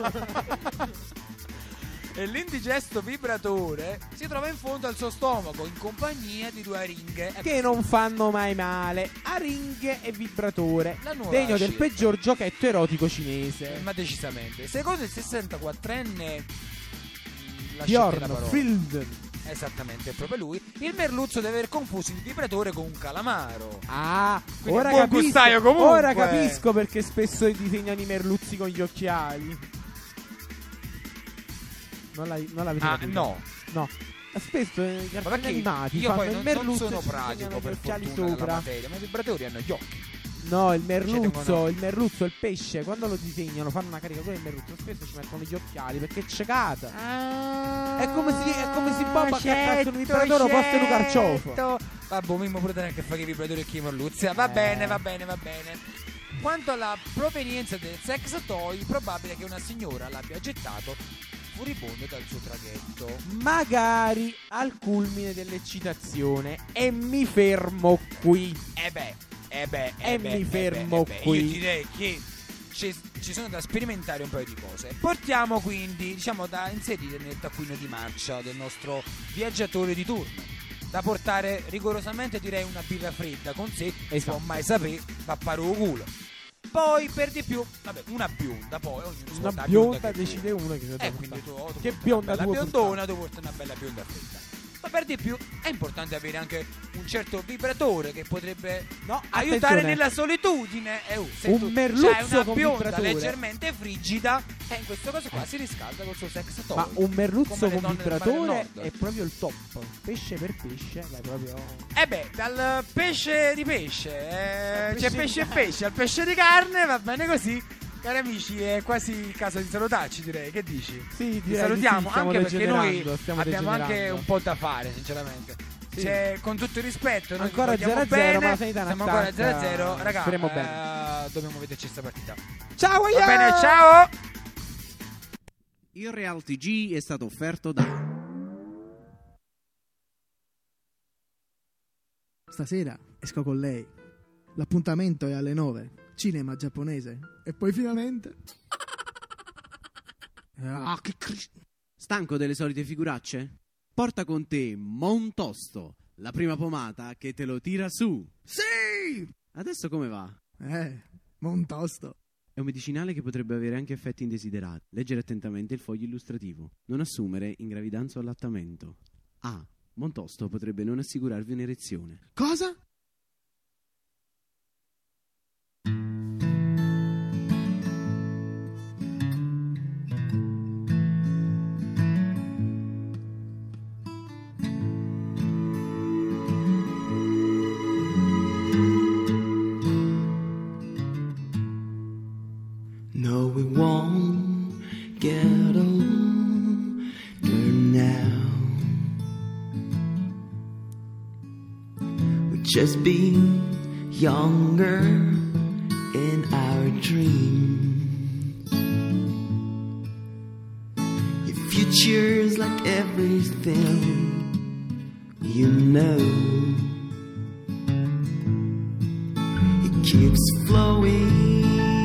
E l'indigesto vibratore si trova in fondo al suo stomaco in compagnia di due aringhe che non fanno mai male. Aringhe e vibratore, La nuova degno del scelta. peggior giochetto erotico cinese. ma decisamente. Secondo il 64enne Bjorn Field. Esattamente, è proprio lui. Il merluzzo deve aver confuso il vibratore con un calamaro. Ah, Quindi ora buon capisco, gustaio comunque. ora capisco perché spesso disegnano i merluzzi con gli occhiali. Non l'avete capito? No. Spesso i Ma cartoni perché animati io fanno poi il non merluzzo sono e ci pratico disegnano per gli occhiali fortuna della sopra. materia, ma i vibratori hanno gli occhi. No, il tengono- merluzzo, il pesce, quando lo disegnano, fanno una caricatura del merluzzo, spesso ci mettono gli occhiali perché c'è cata. È come se Bob accattasse un vibratore posto un carciofo. Vabbè, Mimmo pure neanche fa che i vibratori e chi merluzzi. Va bene. Quanto alla provenienza del sex toy, probabile che una signora l'abbia gettato furibondo dal suo traghetto. Magari al culmine dell'eccitazione. E mi fermo qui. Mi fermo qui. Io direi che ci sono da sperimentare un paio di cose. Portiamo quindi, diciamo, da inserire nel taccuino di marcia del nostro viaggiatore di turno. Da portare rigorosamente, direi, una birra fredda con sé. Si può mai sapere, va a paro culo. Poi per di più, vabbè, una bionda, poi ognuno si Una porta la bionda che decide vuole. una che si deve Quindi portare. tu Che porti bionda una tu bella vuoi biondona, tu porti una bella bionda fredda. Ma per di più è importante avere anche un certo vibratore che potrebbe aiutare attenzione. nella solitudine. Se Un tu merluzzo c'hai una con bionda vibratore. leggermente frigida, in questo caso qua si riscalda col suo sex toy. Ma un merluzzo come le con donne del mare del vibratore nord. è proprio il top. Pesce per pesce, vai proprio. Dal pesce di pesce, c'è pesce pesce e di pesce, al pesce di carne va bene così. Cari amici, è quasi il caso di salutarci, direi. Che dici? Sì, Ti direi salutiamo, di sì, stiamo anche perché noi degenerando, stiamo abbiamo anche degenerando. un po' da fare, sinceramente. Sì. Cioè, con tutto il rispetto, noi Ancora vi vogliamo 0-0, bene, ma la sanità non siamo ancora attacca. 0-0, raga. Speriamo bene. Dobbiamo vederci sta partita. Ciao, Va bene, ciao! Il Real TG è stato offerto da Stasera esco con lei. L'appuntamento è alle 9. Cinema giapponese. E poi finalmente... Ah, che Stanco delle solite figuracce? Porta con te Montosto, la prima pomata che te lo tira su. Sì! Adesso come va? Montosto. È un medicinale che potrebbe avere anche effetti indesiderati. Leggere attentamente il foglio illustrativo. Non assumere in gravidanza o allattamento. Montosto potrebbe non assicurarvi un'erezione. Cosa? No, we won't get older now. We'll just be younger in our dreams. Your future's like everything you know. Your kids keeps flowing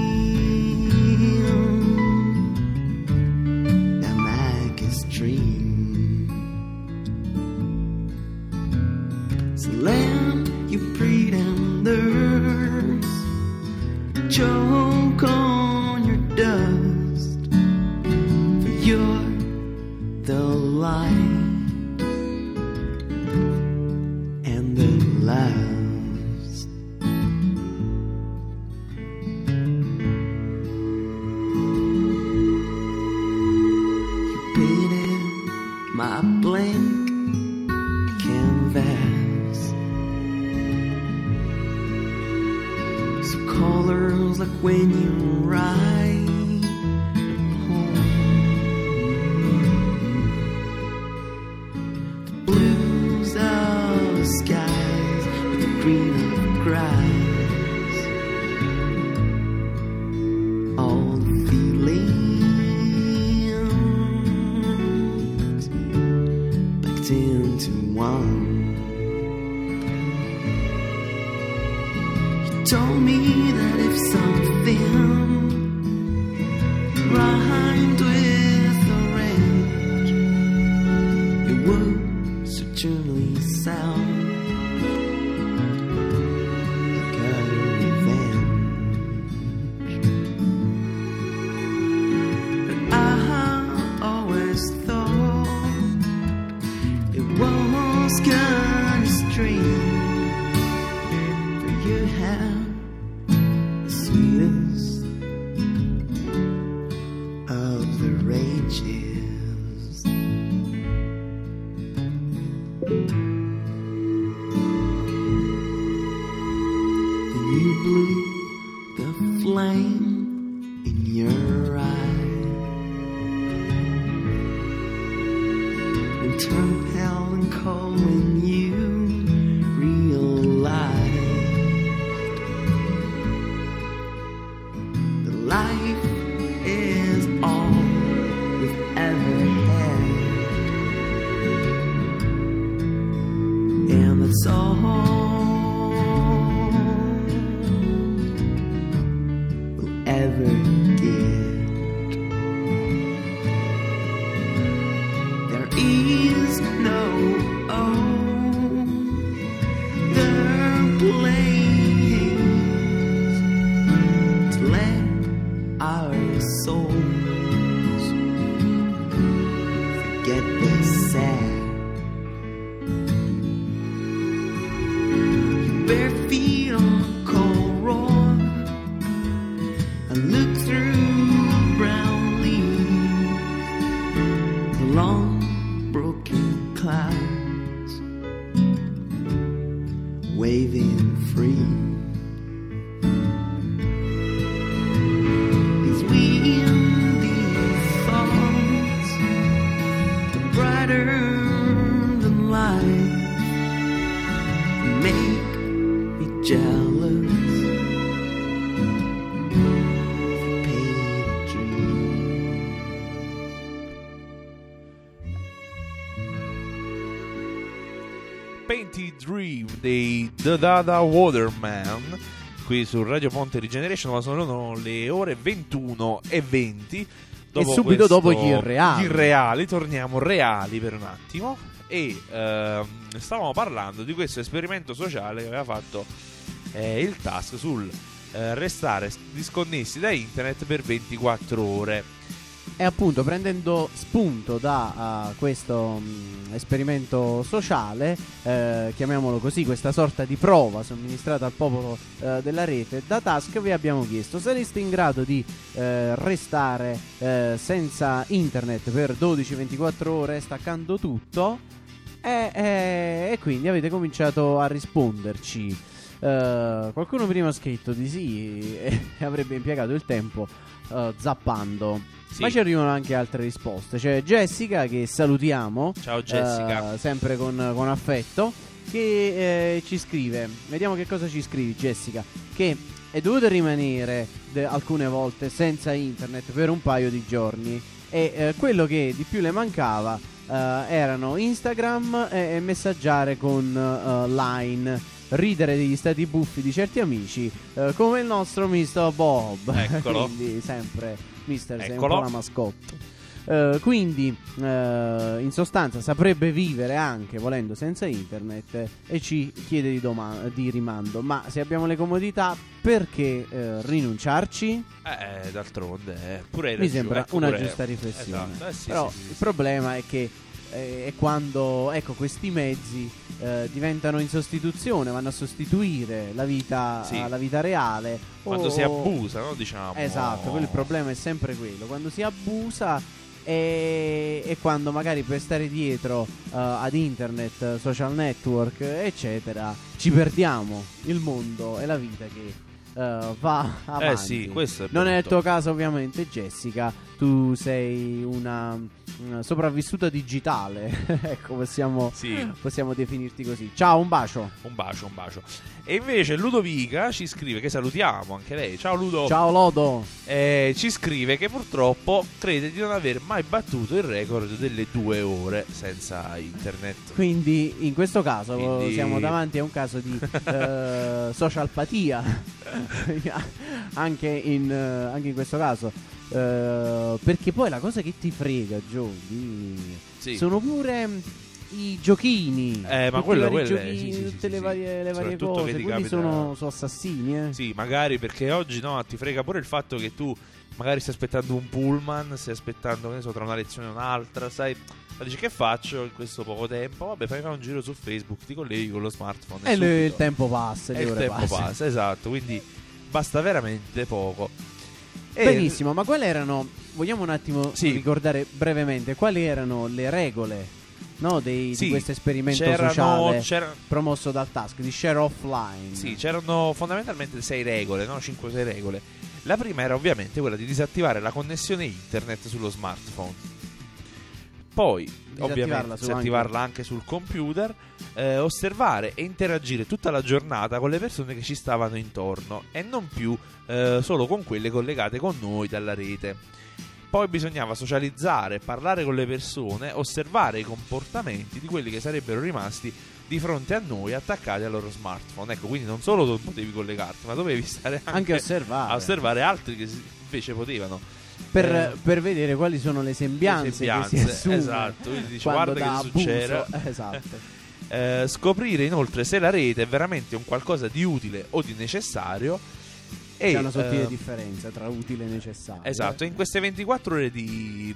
down like a stream. So let you pretenders choke on your dust, for you're the light and the last. You painted my blank canvas, so colors like when you write a poem. The blues of the skies with the green of grass, all the feelings packed into one. You told me that if something rhymed with orange, it would certainly sound like a revenge. But I always thought it was kind of strange, for you have the sweetest of the rages. Then you blew the flame in your eye and turned pale and cold when you realized that life is all we've ever had, and that's all we'll ever get. There is no other place to let our souls forget the sad. Your bare feet on the cold road, I look through brown leaves, the long broken clouds waving free. These windy thoughts are brighter than light, make me jealous. Painted dream. Painted Dream dei The Dada Waterman qui su Radio Ponte Regeneration, ma sono le ore 21:20. E subito dopo gli irreali. Gli irreali, torniamo reali per un attimo. E stavamo parlando di questo esperimento sociale che aveva fatto il Task sul restare disconnessi da internet per 24 ore. E appunto, prendendo spunto da questo esperimento sociale, chiamiamolo così, questa sorta di prova somministrata al popolo della rete, da Task vi abbiamo chiesto: sareste in grado di restare senza internet per 12-24 ore staccando tutto? E quindi avete cominciato a risponderci. Qualcuno prima ha scritto di sì e avrebbe impiegato il tempo zappando. Sì. Ma ci arrivano anche altre risposte. C'è Jessica, che salutiamo. Ciao Jessica. Sempre con affetto, che ci scrive. Vediamo che cosa ci scrivi, Jessica. Che è dovuta rimanere alcune volte senza internet per un paio di giorni, e quello che di più le mancava erano Instagram e messaggiare con Line. ridere degli stati buffi di certi amici, come il nostro Mr. Bob. Eccolo. Quindi sempre Mister, sei un Eccolo. po' la mascotte. Quindi in sostanza saprebbe vivere anche volendo senza internet, e ci chiede di rimando. Ma se abbiamo le comodità, perché rinunciarci? D'altronde pure hai Mi ragione, sembra ecco, una pure- giusta riflessione. Esatto. Sì, Però sì, sì, il sì. problema è che è quando, ecco, questi mezzi diventano in sostituzione, vanno a sostituire la vita, Sì. la vita reale. Quando si abusa, no? Diciamo. Esatto, quello il problema è sempre quello. Quando si abusa e quando magari per stare dietro ad internet, social network, eccetera, ci perdiamo il mondo e la vita che va avanti. Sì, questo è Non è il brutto. tuo caso, ovviamente, Jessica. Tu sei una sopravvissuta digitale. Ecco, possiamo definirti così. Ciao, un bacio. Un bacio. E invece Ludovica ci scrive, che salutiamo anche lei. Ciao Ludo. Ciao Lodo. Ci scrive che purtroppo crede di non aver mai battuto il record delle 2 ore senza internet. Quindi in questo caso Quindi- siamo davanti a un caso di socialpatia. anche in questo caso. Perché poi la cosa che ti frega, Giorgi, Sì. sono pure i giochini. Ma Tutti i quello- vari quelle- giochini, sì, sì, tutte sì, le sì. varie Soprattutto cose. che ti Quelli capita- sono assassini, Sì, magari perché oggi no, ti frega pure il fatto che tu magari stai aspettando un pullman, stai aspettando, che ne so, tra una lezione e un'altra, sai, ma dici che faccio in questo poco tempo? Vabbè, fai un giro su Facebook, ti colleghi con lo smartphone E il subito. tempo passa, E le il ore tempo passano. passa, esatto, quindi basta veramente poco. E- Benissimo, ma quali erano? Vogliamo un attimo Sì. ricordare brevemente quali erano le regole, no, di Sì, questo esperimento c'erano- sociale promosso dal Task di Share Offline? Sì, c'erano fondamentalmente 6 regole, no? 5-6 regole. La prima era ovviamente quella di disattivare la connessione internet sullo smartphone. Poi, ovviamente, disattivarla anche sul computer, osservare e interagire tutta la giornata con le persone che ci stavano intorno e non più solo con quelle collegate con noi dalla rete. Poi bisognava socializzare, parlare con le persone, osservare i comportamenti di quelli che sarebbero rimasti di fronte a noi attaccati al loro smartphone. Ecco, quindi non solo tu potevi collegarti, ma dovevi stare anche osservare. a osservare altri che invece potevano. Per vedere quali sono le sembianze che si assume, esatto, quindi dici, quando guarda da che abuso. succede. Esatto. Scoprire inoltre se la rete è veramente un qualcosa di utile o di necessario. C'è una sottile differenza tra utile e necessario. Esatto, in queste 24 ore di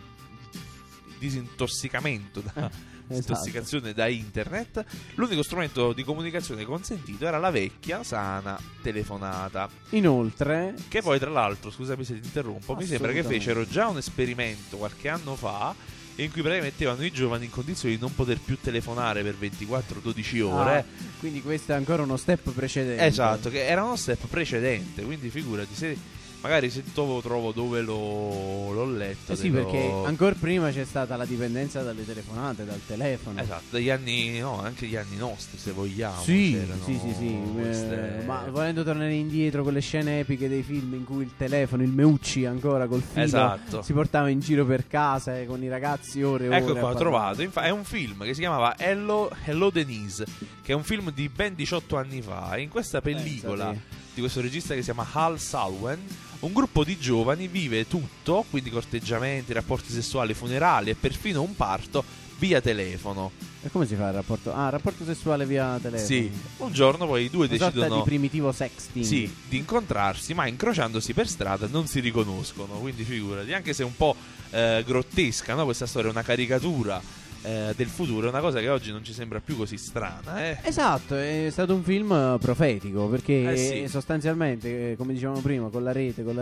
disintossicamento disintossicazione da internet, l'unico strumento di comunicazione consentito era la vecchia sana telefonata. Inoltre, che poi tra l'altro, scusami se ti interrompo, mi sembra che Assolutamente. fecero già un esperimento qualche anno fa in cui praticamente mettevano i giovani in condizioni di non poter più telefonare per 24-12 ore. Quindi questo è ancora uno step precedente. Esatto, che era uno step precedente, quindi figurati se magari se trovo dove l'ho letto. Sì, perché ancora prima c'è stata la dipendenza dalle telefonate, dal telefono. Esatto, dagli anni, no, anche gli anni nostri, se vogliamo. Sì, c'erano sì. queste- Ma volendo tornare indietro con le scene epiche dei film in cui il telefono, il Meucci ancora col filo, Esatto. si portava in giro per casa con i ragazzi ore e ore. Ecco a qua, ho parlare. trovato. È un film che si chiamava Hello Denise, che è un film di ben 18 anni fa. E in questa pellicola Pensate. di questo regista che si chiama Hal Salwen, un gruppo di giovani vive tutto, quindi corteggiamenti, rapporti sessuali, funerali e perfino un parto via telefono. E come si fa il rapporto? Ah, rapporto sessuale via telefono. Sì, un giorno poi i due Una sorta decidono di primitivo sexting. sì, di incontrarsi, ma incrociandosi per strada non si riconoscono. Quindi figurati, anche se è un po' grottesca, no? Questa storia è una caricatura del futuro, è una cosa che oggi non ci sembra più così strana. Esatto, è stato un film profetico perché Sì. sostanzialmente, come dicevamo prima, con la rete, con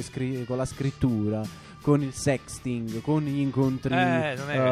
la scrittura, con il sexting, con gli incontri non è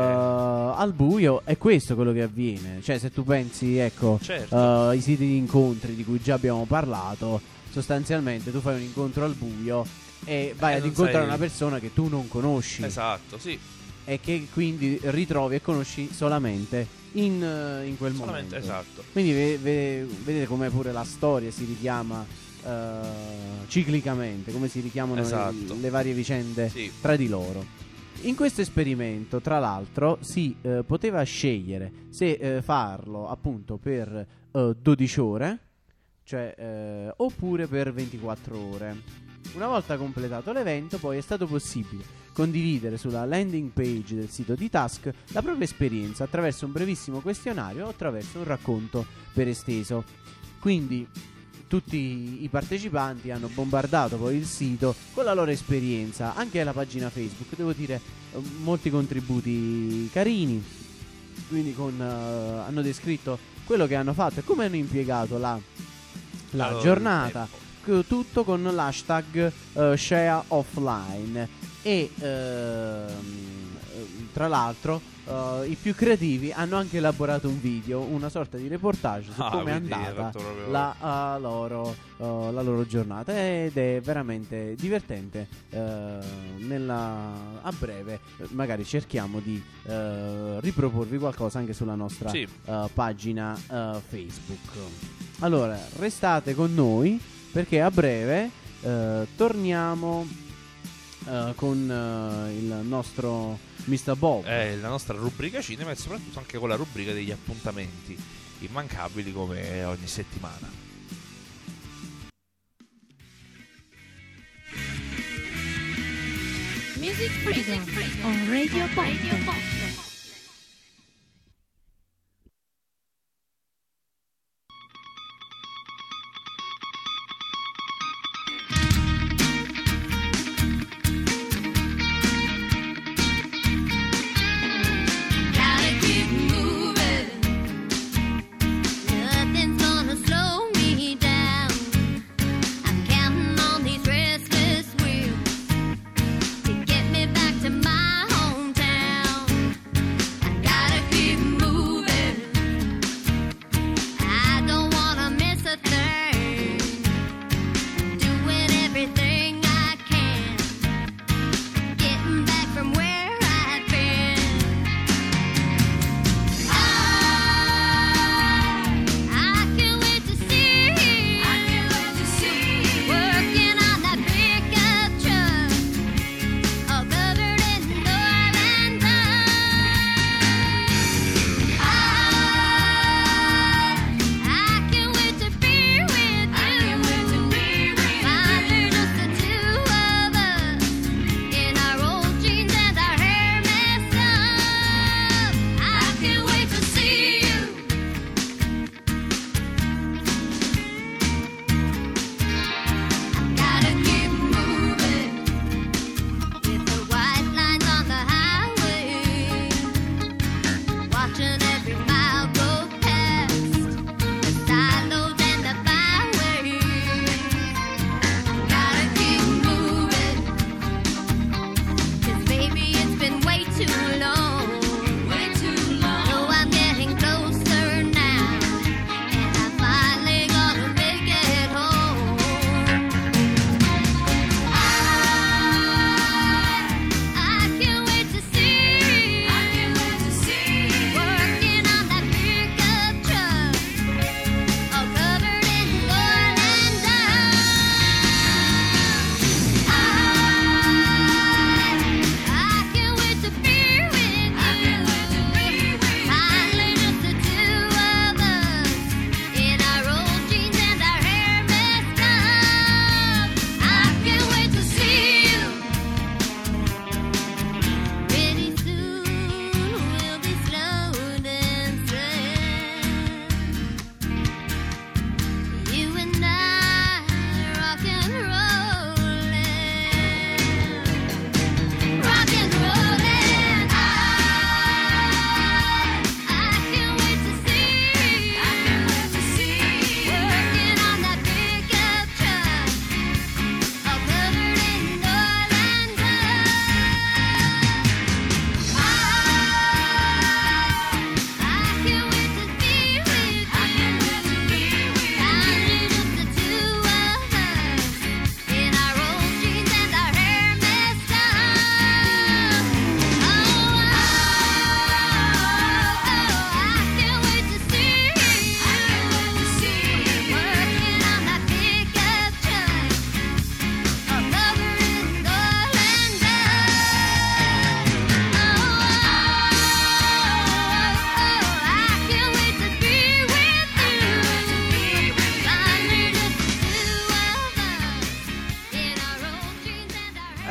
al buio, è questo quello che avviene. Cioè, se tu pensi, ecco, Certo. i siti di incontri di cui già abbiamo parlato, sostanzialmente tu fai un incontro al buio e vai ad non incontrare sai- una persona che tu non conosci. Esatto, sì. E che quindi ritrovi e conosci solamente in quel Solamente, momento. esatto. Quindi vedete come pure la storia si richiama ciclicamente, come si richiamano Esatto. le varie vicende Sì. tra di loro. In questo esperimento, tra l'altro, si poteva scegliere se farlo appunto per 12 ore, cioè oppure per 24 ore. Una volta completato l'evento, poi è stato possibile condividere sulla landing page del sito di Task la propria esperienza attraverso un brevissimo questionario o attraverso un racconto per esteso. Quindi tutti i partecipanti hanno bombardato poi il sito con la loro esperienza, anche la pagina Facebook, devo dire molti contributi carini, quindi hanno descritto quello che hanno fatto e come hanno impiegato la giornata, tutto con l'hashtag Share Offline e tra l'altro i più creativi hanno anche elaborato un video, una sorta di reportage su come è andata la loro giornata, ed è veramente divertente. A breve magari cerchiamo di riproporvi qualcosa anche sulla nostra pagina Facebook. Allora restate con noi, perché a breve torniamo con il nostro Mr. Bob, la nostra rubrica cinema, e soprattutto anche con la rubrica degli appuntamenti immancabili come ogni settimana. Music Freedom on Radio Pop. Working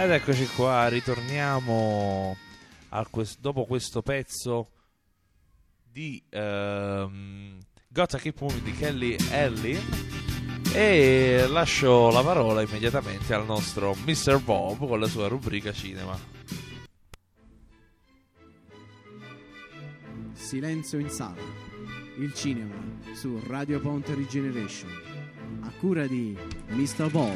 Ed eccoci qua, ritorniamo dopo questo pezzo di Gotta Keep Moving di Kelly Ellie, e lascio la parola immediatamente al nostro Mr. Bob con la sua rubrica cinema. Silenzio in sala, il cinema su Radio Ponte Regeneration, a cura di Mr. Bob.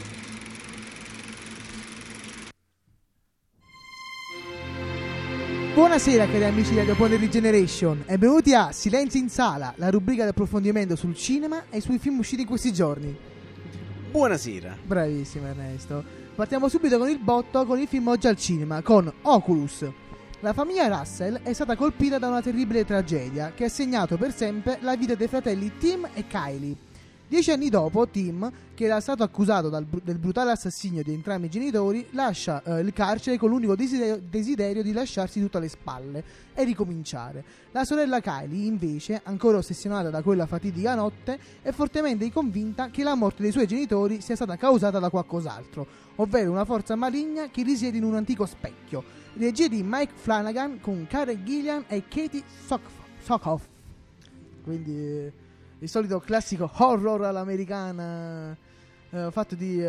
Buonasera cari amici di Radio Ponte Regeneration e benvenuti a Silenzio in Sala, la rubrica di approfondimento sul cinema e sui film usciti in questi giorni. Buonasera. Bravissimo Ernesto. Partiamo subito con il botto con il film oggi al cinema, con Oculus. La famiglia Russell è stata colpita da una terribile tragedia che ha segnato per sempre la vita dei fratelli Tim e Kylie. 10 anni dopo, Tim, che era stato accusato del brutale assassinio di entrambi i genitori, lascia il carcere con l'unico desiderio di lasciarsi tutto alle spalle e ricominciare. La sorella Kylie, invece, ancora ossessionata da quella fatidica notte, è fortemente convinta che la morte dei suoi genitori sia stata causata da qualcos'altro, ovvero una forza maligna che risiede in un antico specchio. Regia di Mike Flanagan con Karen Gillian e Katie Sackhoff. Quindi il solito classico horror all'americana, fatto di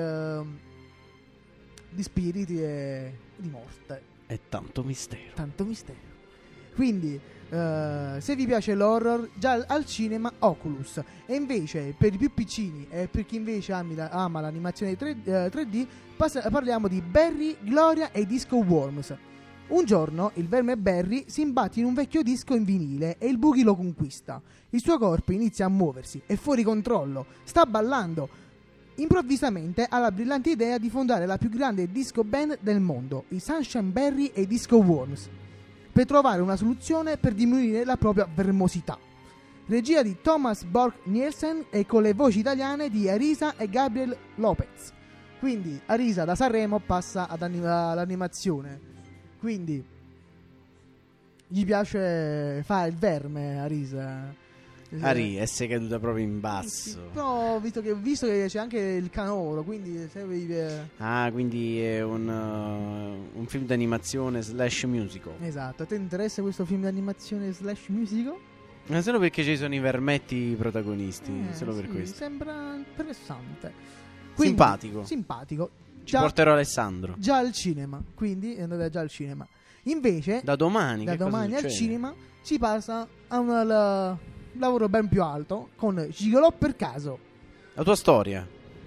spiriti e di morte. E tanto mistero. Tanto mistero. Quindi, se vi piace l'horror, già al cinema Oculus. E invece, per i più piccini e per chi invece ama l'animazione 3D, parliamo di Barry, Gloria e Disco Worms. Un giorno il verme Barry si imbatte in un vecchio disco in vinile e il Boogie lo conquista. Il suo corpo inizia a muoversi, è fuori controllo, sta ballando. Improvvisamente ha la brillante idea di fondare la più grande disco band del mondo, i Sunshine Barry e Disco Worms, per trovare una soluzione per diminuire la propria vermosità. Regia di Thomas Borg Nielsen e con le voci italiane di Arisa e Gabriel Lopez. Quindi Arisa da Sanremo passa all'animazione. Quindi gli piace fare il verme Arisa. Ari è caduta proprio in basso. Sì, però visto che c'è anche il canoro, quindi se quindi è un film d'animazione / musical. Esatto. A te interessa questo film d'animazione / musical? Solo perché ci sono i vermetti protagonisti, solo per sì, questo. Sembra interessante. Quindi, simpatico. Ci porterò Alessandro. Già al cinema, quindi andate già al cinema. Invece da domani al cinema si passa a un lavoro ben più alto con Gigolò per caso. La tua storia?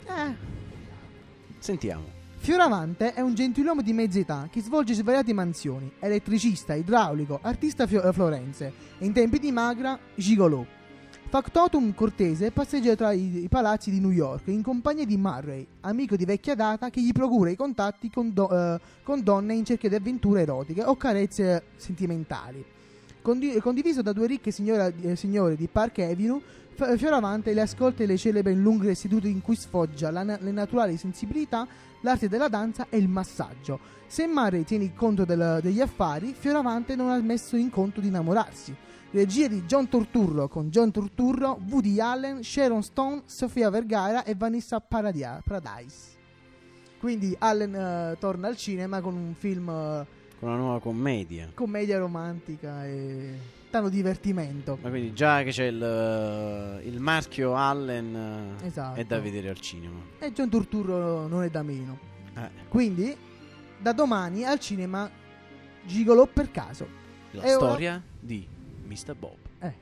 Sentiamo. Fioravante è un gentiluomo di mezza età che svolge svariate mansioni: elettricista, idraulico, artista florense e in tempi di magra gigolò. Factotum cortese passeggia tra i palazzi di New York in compagnia di Murray, amico di vecchia data che gli procura i contatti con donne in cerca di avventure erotiche o carezze sentimentali. Condiviso da due ricche signore di Park Avenue, Fioravante le ascolta e le celebra in lunghe sedute in cui sfoggia le naturali sensibilità, l'arte della danza e il massaggio. Se Murray tiene conto degli affari, Fioravante non ha messo in conto di innamorarsi. Regia di John Turturro, con John Turturro, Woody Allen, Sharon Stone, Sofia Vergara e Vanessa Paradise. Quindi Allen torna al cinema con un film, con una nuova commedia romantica e tanto divertimento. Ma quindi già che c'è il marchio Allen, esatto, è da vedere al cinema. E John Turturro non è da meno. Quindi da domani al cinema Gigolò per caso. La storia di Mr. Bob.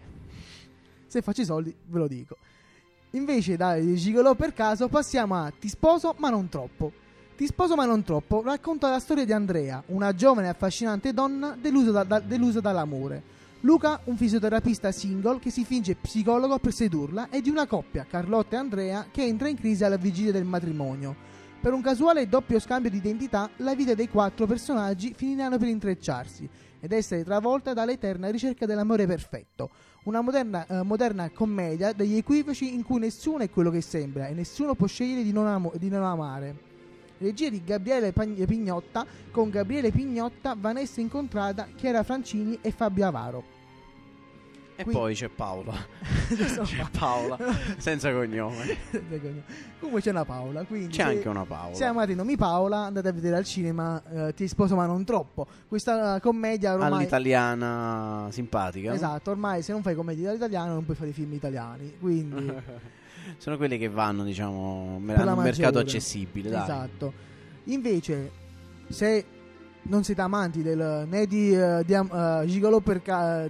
Se faccio i soldi ve lo dico. Invece dai Gigolò per caso passiamo a Ti sposo ma non troppo. Ti sposo ma non troppo racconta la storia di Andrea, una giovane e affascinante donna delusa dall'amore. Luca, un fisioterapista single che si finge psicologo per sedurla, e di una coppia, Carlotta e Andrea, che entra in crisi alla vigilia del matrimonio. Per un casuale doppio scambio di identità, la vita dei 4 personaggi finiranno per intrecciarsi ed essere travolta dall'eterna ricerca dell'amore perfetto. Una moderna commedia degli equivoci in cui nessuno è quello che sembra e nessuno può scegliere di non amare. Regia di Gabriele Pignotta, con Gabriele Pignotta, Vanessa Incontrada, Chiara Francini e Fabio Avaro. E Quindi- poi c'è Paola. Insomma. C'è Paola senza cognome. Comunque c'è una Paola, quindi C'è se- anche una Paola. Se amate i nomi Paola, andate a vedere al cinema Ti sposo ma non troppo. Questa commedia ormai All'italiana simpatica. Esatto, ormai se non fai commedia all'italiano non puoi fare film italiani, quindi Sono quelle che vanno, diciamo, per la hanno un mercato maggiore. accessibile. Dai. Esatto. Invece, se non siete amanti né di Gigolo per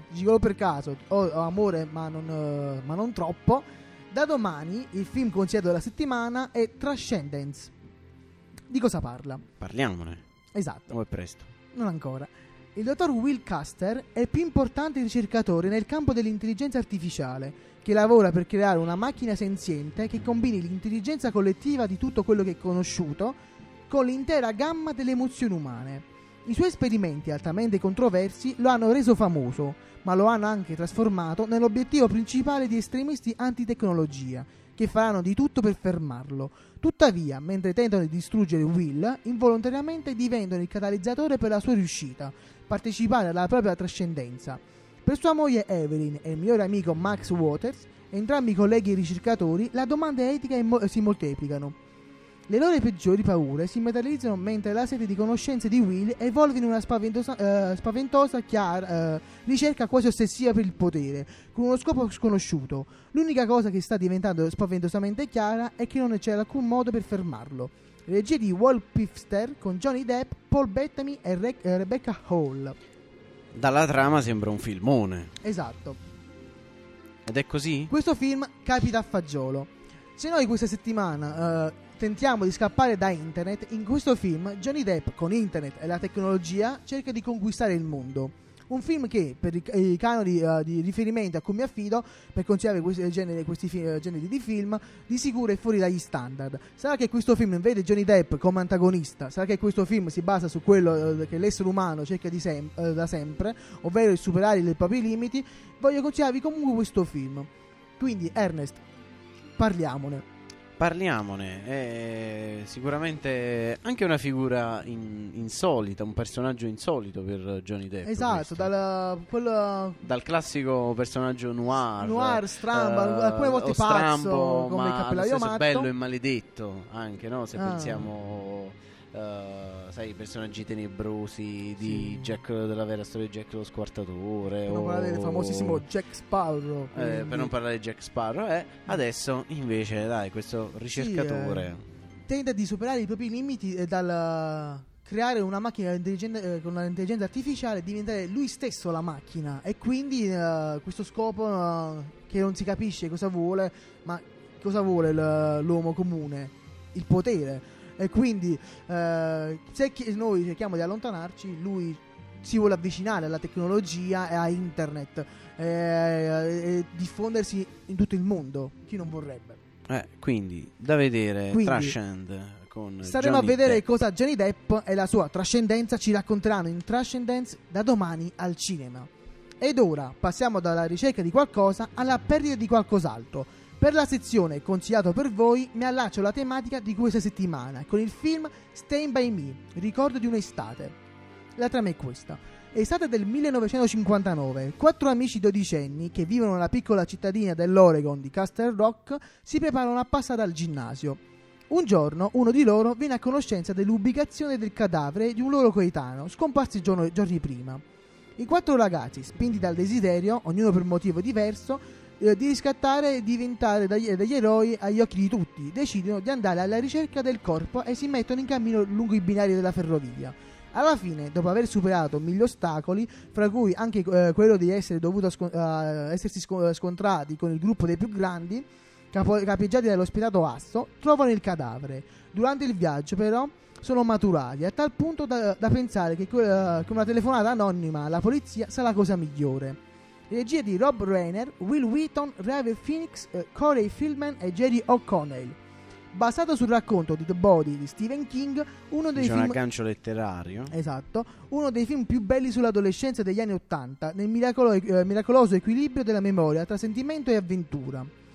caso o Amore ma non troppo, da domani il film consigliato della settimana è Transcendence. Di cosa parla? Parliamone. Esatto. O è presto? Non ancora. Il dottor Will Custer è il più importante ricercatore nel campo dell'intelligenza artificiale, che lavora per creare una macchina senziente che combini l'intelligenza collettiva di tutto quello che è conosciuto con l'intera gamma delle emozioni umane. I suoi esperimenti altamente controversi lo hanno reso famoso, ma lo hanno anche trasformato nell'obiettivo principale di estremisti antitecnologia, che faranno di tutto per fermarlo. Tuttavia, mentre tentano di distruggere Will, involontariamente diventano il catalizzatore per la sua riuscita, partecipare alla propria trascendenza. Per sua moglie Evelyn e il migliore amico Max Waters, entrambi colleghi ricercatori, la domanda etica si moltiplicano. Le loro peggiori paure si materializzano mentre la sete di conoscenze di Will evolve in una spaventosa ricerca quasi ossessiva per il potere, con uno scopo sconosciuto. L'unica cosa che sta diventando spaventosamente chiara è che non c'è alcun modo per fermarlo. Regia di Walt Pfister con Johnny Depp, Paul Bettany e Rebecca Hall. Dalla trama sembra un filmone. Esatto. Ed è così? Questo film capita a fagiolo. Se noi questa settimana tentiamo di scappare da internet, in questo film Johnny Depp con internet e la tecnologia cerca di conquistare il mondo. Un film che, per i canoni di riferimento a cui mi affido per consigliare questi generi di film, di sicuro è fuori dagli standard. Sarà che questo film vede Johnny Depp come antagonista, sarà che questo film si basa su quello che l'essere umano cerca da sempre, ovvero il superare i propri limiti. Voglio consigliarvi comunque questo film. Quindi, Ernest, parliamone. È sicuramente anche una figura insolita, un personaggio insolito per Johnny Depp. Esatto, dal classico personaggio noir, strambo, alcune volte pazzo, strambo, come il ma cappellaio matto, bello e maledetto anche, no? Se pensiamo sai, i personaggi tenebrosi di Jack, della vera storia di Jack lo Squartatore, per non parlare del famosissimo Jack Sparrow, per non parlare di Jack Sparrow, adesso invece dai, questo ricercatore tenta di superare i propri limiti dal creare una macchina con un'intelligenza artificiale e diventare lui stesso la macchina, e quindi questo scopo che non si capisce cosa vuole, ma cosa vuole l'uomo comune? Il potere. E quindi se noi cerchiamo di allontanarci, lui si vuole avvicinare alla tecnologia e a internet e diffondersi in tutto il mondo. Chi non vorrebbe? Quindi da vedere Transcend con staremo Johnny a vedere Depp. cosa Johnny Depp e la sua trascendenza ci racconteranno in Transcendence da domani al cinema. Ed ora passiamo dalla ricerca di qualcosa alla perdita di qualcos'altro. Per la sezione consigliato per voi mi allaccio alla tematica di questa settimana con il film Stand By Me, ricordo di un'estate. La trama è questa. Estate del 1959, 4 amici dodicenni che vivono nella piccola cittadina dell'Oregon di Castle Rock si preparano a passare al ginnasio. Un giorno uno di loro viene a conoscenza dell'ubicazione del cadavere di un loro coetaneo scomparso giorni prima. I 4 ragazzi, spinti dal desiderio, ognuno per motivo diverso, di riscattare e diventare degli eroi agli occhi di tutti, decidono di andare alla ricerca del corpo e si mettono in cammino lungo i binari della ferrovia. Alla fine, dopo aver superato 1000 ostacoli, fra cui anche quello di essere dovuto essersi scontrati con il gruppo dei più grandi, capeggiati dall'ospitato Asso, trovano il cadavere. Durante il viaggio, però, sono maturati a tal punto da pensare che una telefonata anonima alla polizia sarà la cosa migliore. Regia di Rob Reiner, Will Wheaton, River Phoenix, Corey Feldman e Jerry O'Connell. Basato sul racconto di The Body di Stephen King, uno dei un film aggancio letterario. Esatto, uno dei film più belli sull'adolescenza degli anni '80, nel miracoloso equilibrio della memoria tra sentimento e avventura.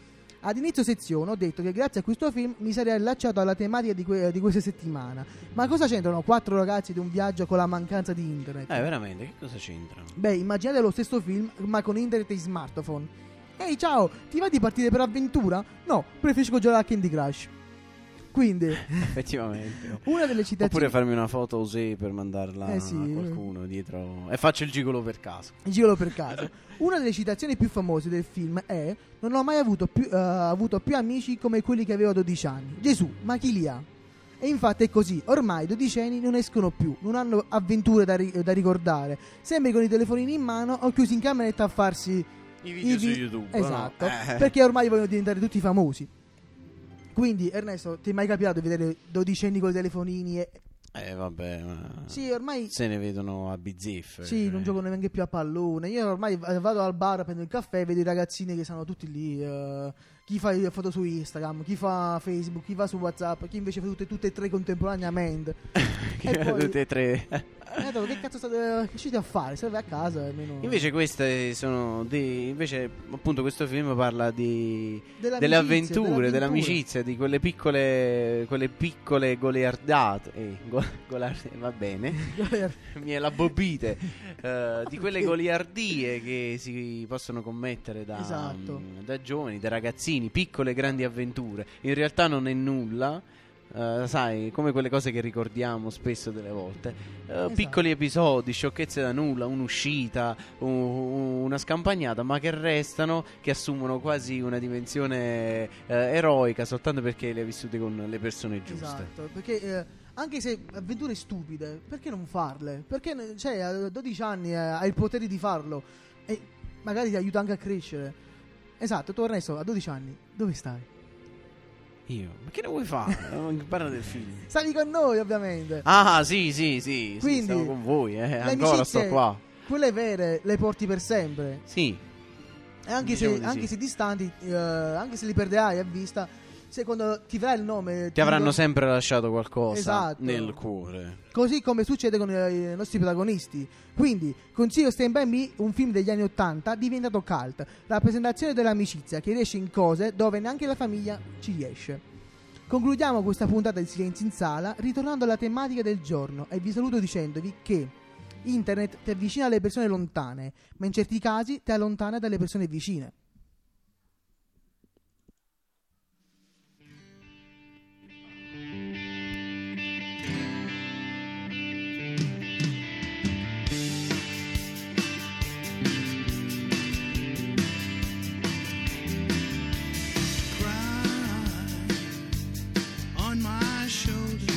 Ad inizio sezione ho detto che grazie a questo film mi sarei allacciato alla tematica di questa settimana. Ma cosa c'entrano 4 ragazzi di un viaggio con la mancanza di internet? Veramente, che cosa c'entra? Beh, immaginate lo stesso film ma con internet e smartphone. Ehi ciao, ti va di partire per avventura? No, preferisco giocare a Candy Crush. Quindi effettivamente una delle citazioni. Oppure farmi una foto così per mandarla sì. a qualcuno dietro e faccio il gigolo per caso. Una delle citazioni più famose del film è: non ho mai avuto più amici come quelli che avevo a 12 anni. Gesù, ma chi li ha? E infatti è così, ormai i dodicenni non escono più, non hanno avventure da ricordare, sempre con i telefonini in mano o chiusi in cameretta a farsi i video su YouTube. Esatto, no? Perché ormai vogliono diventare tutti famosi. Quindi Ernesto, ti è mai capitato di vedere dodicenni con i telefonini vabbè, ma sì, ormai se ne vedono a bizzeffe. Sì, non giocano neanche più a pallone. Io ormai vado al bar, prendo il caffè e vedo i ragazzini che sono tutti lì. Chi fa le foto su Instagram, chi fa Facebook, chi va su WhatsApp, chi invece fa tutte e tre contemporaneamente. E poi, tutte e tre. Che cazzo state usciti a fare? Serve a casa almeno. Invece queste sono invece appunto questo film parla delle amicizie, avventure, dell'amicizia, di quelle piccole goliardate. Va bene. Mi è la bobbite. Di quelle goliardie che si possono commettere da giovani, da ragazzini, piccole grandi avventure. In realtà non è nulla. Sai, come quelle cose che ricordiamo spesso delle volte, piccoli episodi, sciocchezze da nulla, un'uscita, una scampagnata, ma che restano, che assumono quasi una dimensione eroica soltanto perché le hai vissute con le persone giuste. Esatto, perché anche se avventure stupide, perché non farle? Perché a 12 anni hai il potere di farlo e magari ti aiuta anche a crescere. Esatto, tu Ernesto a 12 anni dove stai? Io? Ma che ne vuoi fare? Parla del film. Stavi con noi ovviamente. Ah sì. Quindi stavo con voi, ancora sto qua. Quelle vere le porti per sempre. Sì. E anche se distanti, anche se li perderai a vista, se quando ti verrà il nome ti avranno sempre lasciato qualcosa nel cuore. Così come succede con i nostri protagonisti. Quindi consiglio Stand By Me, un film degli anni 80 diventato cult, rappresentazione dell'amicizia che riesce in cose dove neanche la famiglia ci riesce. Concludiamo questa puntata di Silenzio in Sala ritornando alla tematica del giorno e vi saluto dicendovi che internet ti avvicina alle persone lontane, ma in certi casi ti allontana dalle persone vicine. On my shoulder,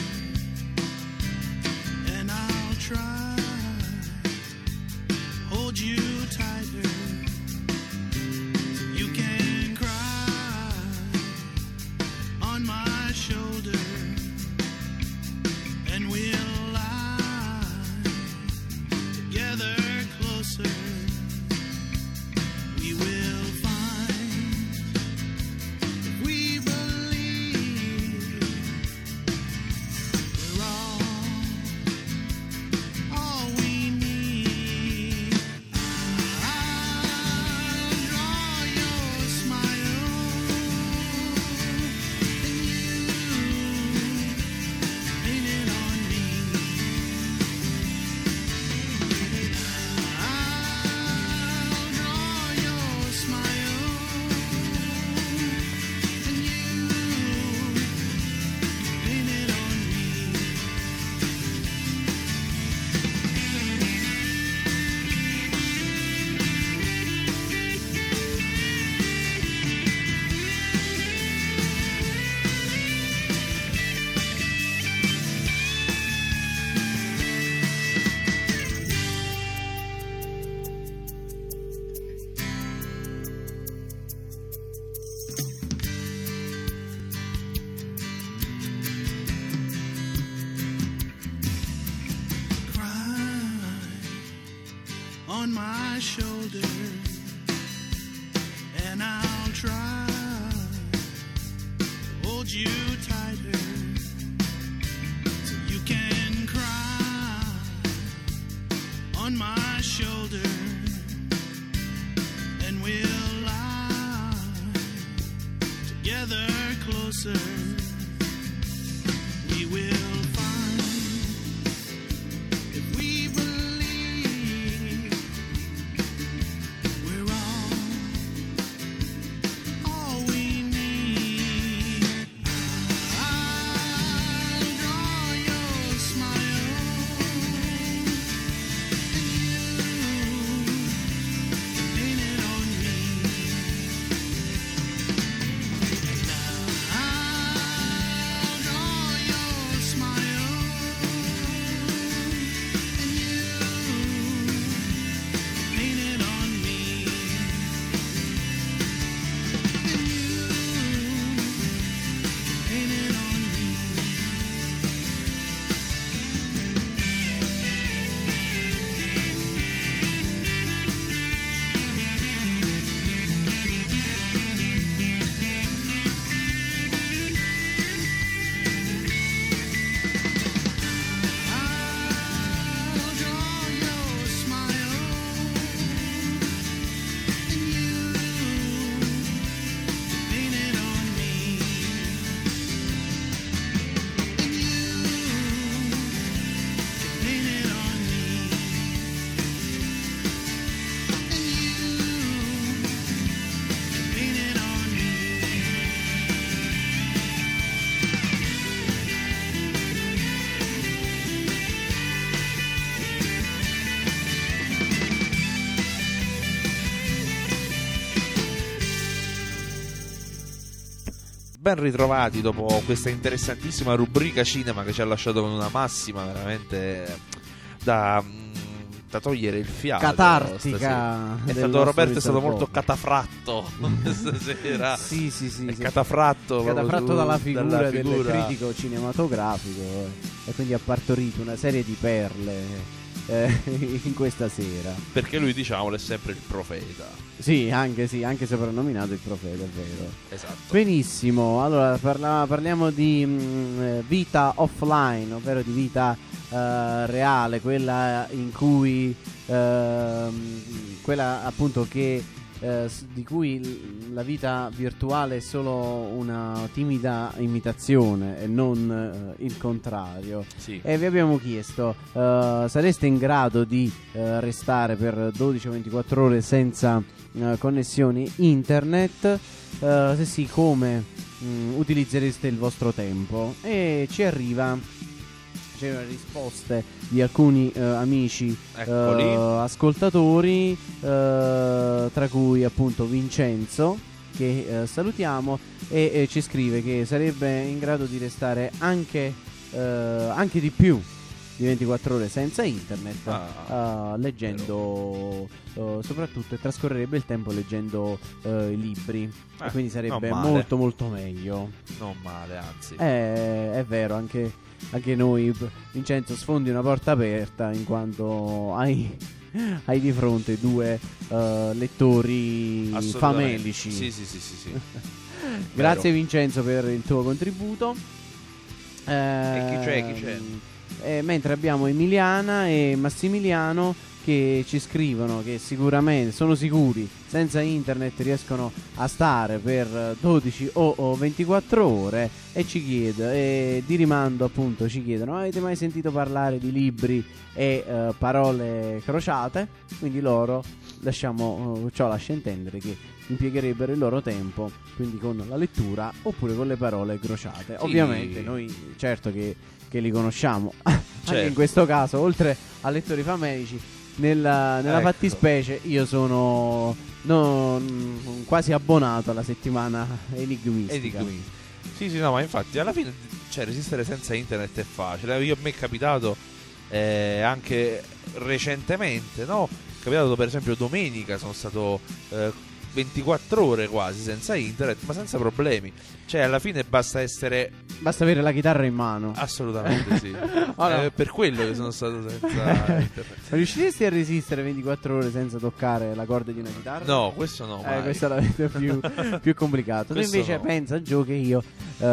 and I'll try hold you tighter. closer, we will find if we believe we're all we need. I'll draw your smile and you paint it on me. I'll draw your smile and you paint it on me. And you paint it on me. I'll draw your smile and you paint it on me. And you paint it on me. And you paint it on me. Ben ritrovati dopo questa interessantissima rubrica cinema che ci ha lasciato con una massima veramente da togliere il fiato. Catartica stasera. È del stato nostro Roberto, è stato Mr. molto Bob. catafratto stasera. Sì. È catafratto proprio Catafratto dalla figura del figura. critico cinematografico e quindi ha partorito una serie di perle in questa sera. Perché lui, diciamolo, è sempre il profeta. Sì, anche soprannominato il profeta, è vero. Esatto. Benissimo, allora parliamo di vita offline, ovvero di vita reale, quella in cui quella appunto che di cui la vita virtuale è solo una timida imitazione e non il contrario. Sì. E vi abbiamo chiesto, sareste in grado di restare per 12 o 24 ore senza connessioni internet? Se sì, come utilizzereste il vostro tempo? E c'erano risposte di alcuni amici ascoltatori, tra cui appunto Vincenzo, che salutiamo, e ci scrive che sarebbe in grado di restare anche di più di 24 ore senza internet, leggendo soprattutto, e trascorrerebbe il tempo leggendo i libri, e quindi sarebbe molto molto meglio. Non male, anzi. È vero, anche noi, Vincenzo, sfondi una porta aperta, in quanto hai di fronte due lettori famelici. Sì. Grazie Vincenzo per il tuo contributo. E chi c'è? Mentre abbiamo Emiliana e Massimiliano che ci scrivono che sicuramente, sono sicuri, senza internet riescono a stare per 12 o 24 ore, e ci chiedono, e di rimando appunto ci chiedono: avete mai sentito parlare di libri e parole crociate? Quindi loro ciò lascia intendere che impiegherebbero il loro tempo quindi con la lettura oppure con le parole crociate. Sì. Ovviamente noi certo che li conosciamo, anche Certo. in questo caso, oltre a lettori famelici, nella Ecco. fattispecie io sono quasi abbonato alla settimana enigmistica. Sì, no, ma infatti alla fine, cioè, resistere senza internet è facile. A me è capitato anche recentemente, no? È capitato per esempio domenica, sono stato 24 ore quasi senza internet, ma senza problemi. Cioè alla fine basta avere la chitarra in mano. Assolutamente sì. Allora, Per quello che sono stato senza internet. Riusciresti a resistere 24 ore senza toccare la corda di una chitarra? No, questo no, mai. Questo è la più complicato. Tu Questo invece no. pensa, Gio, che io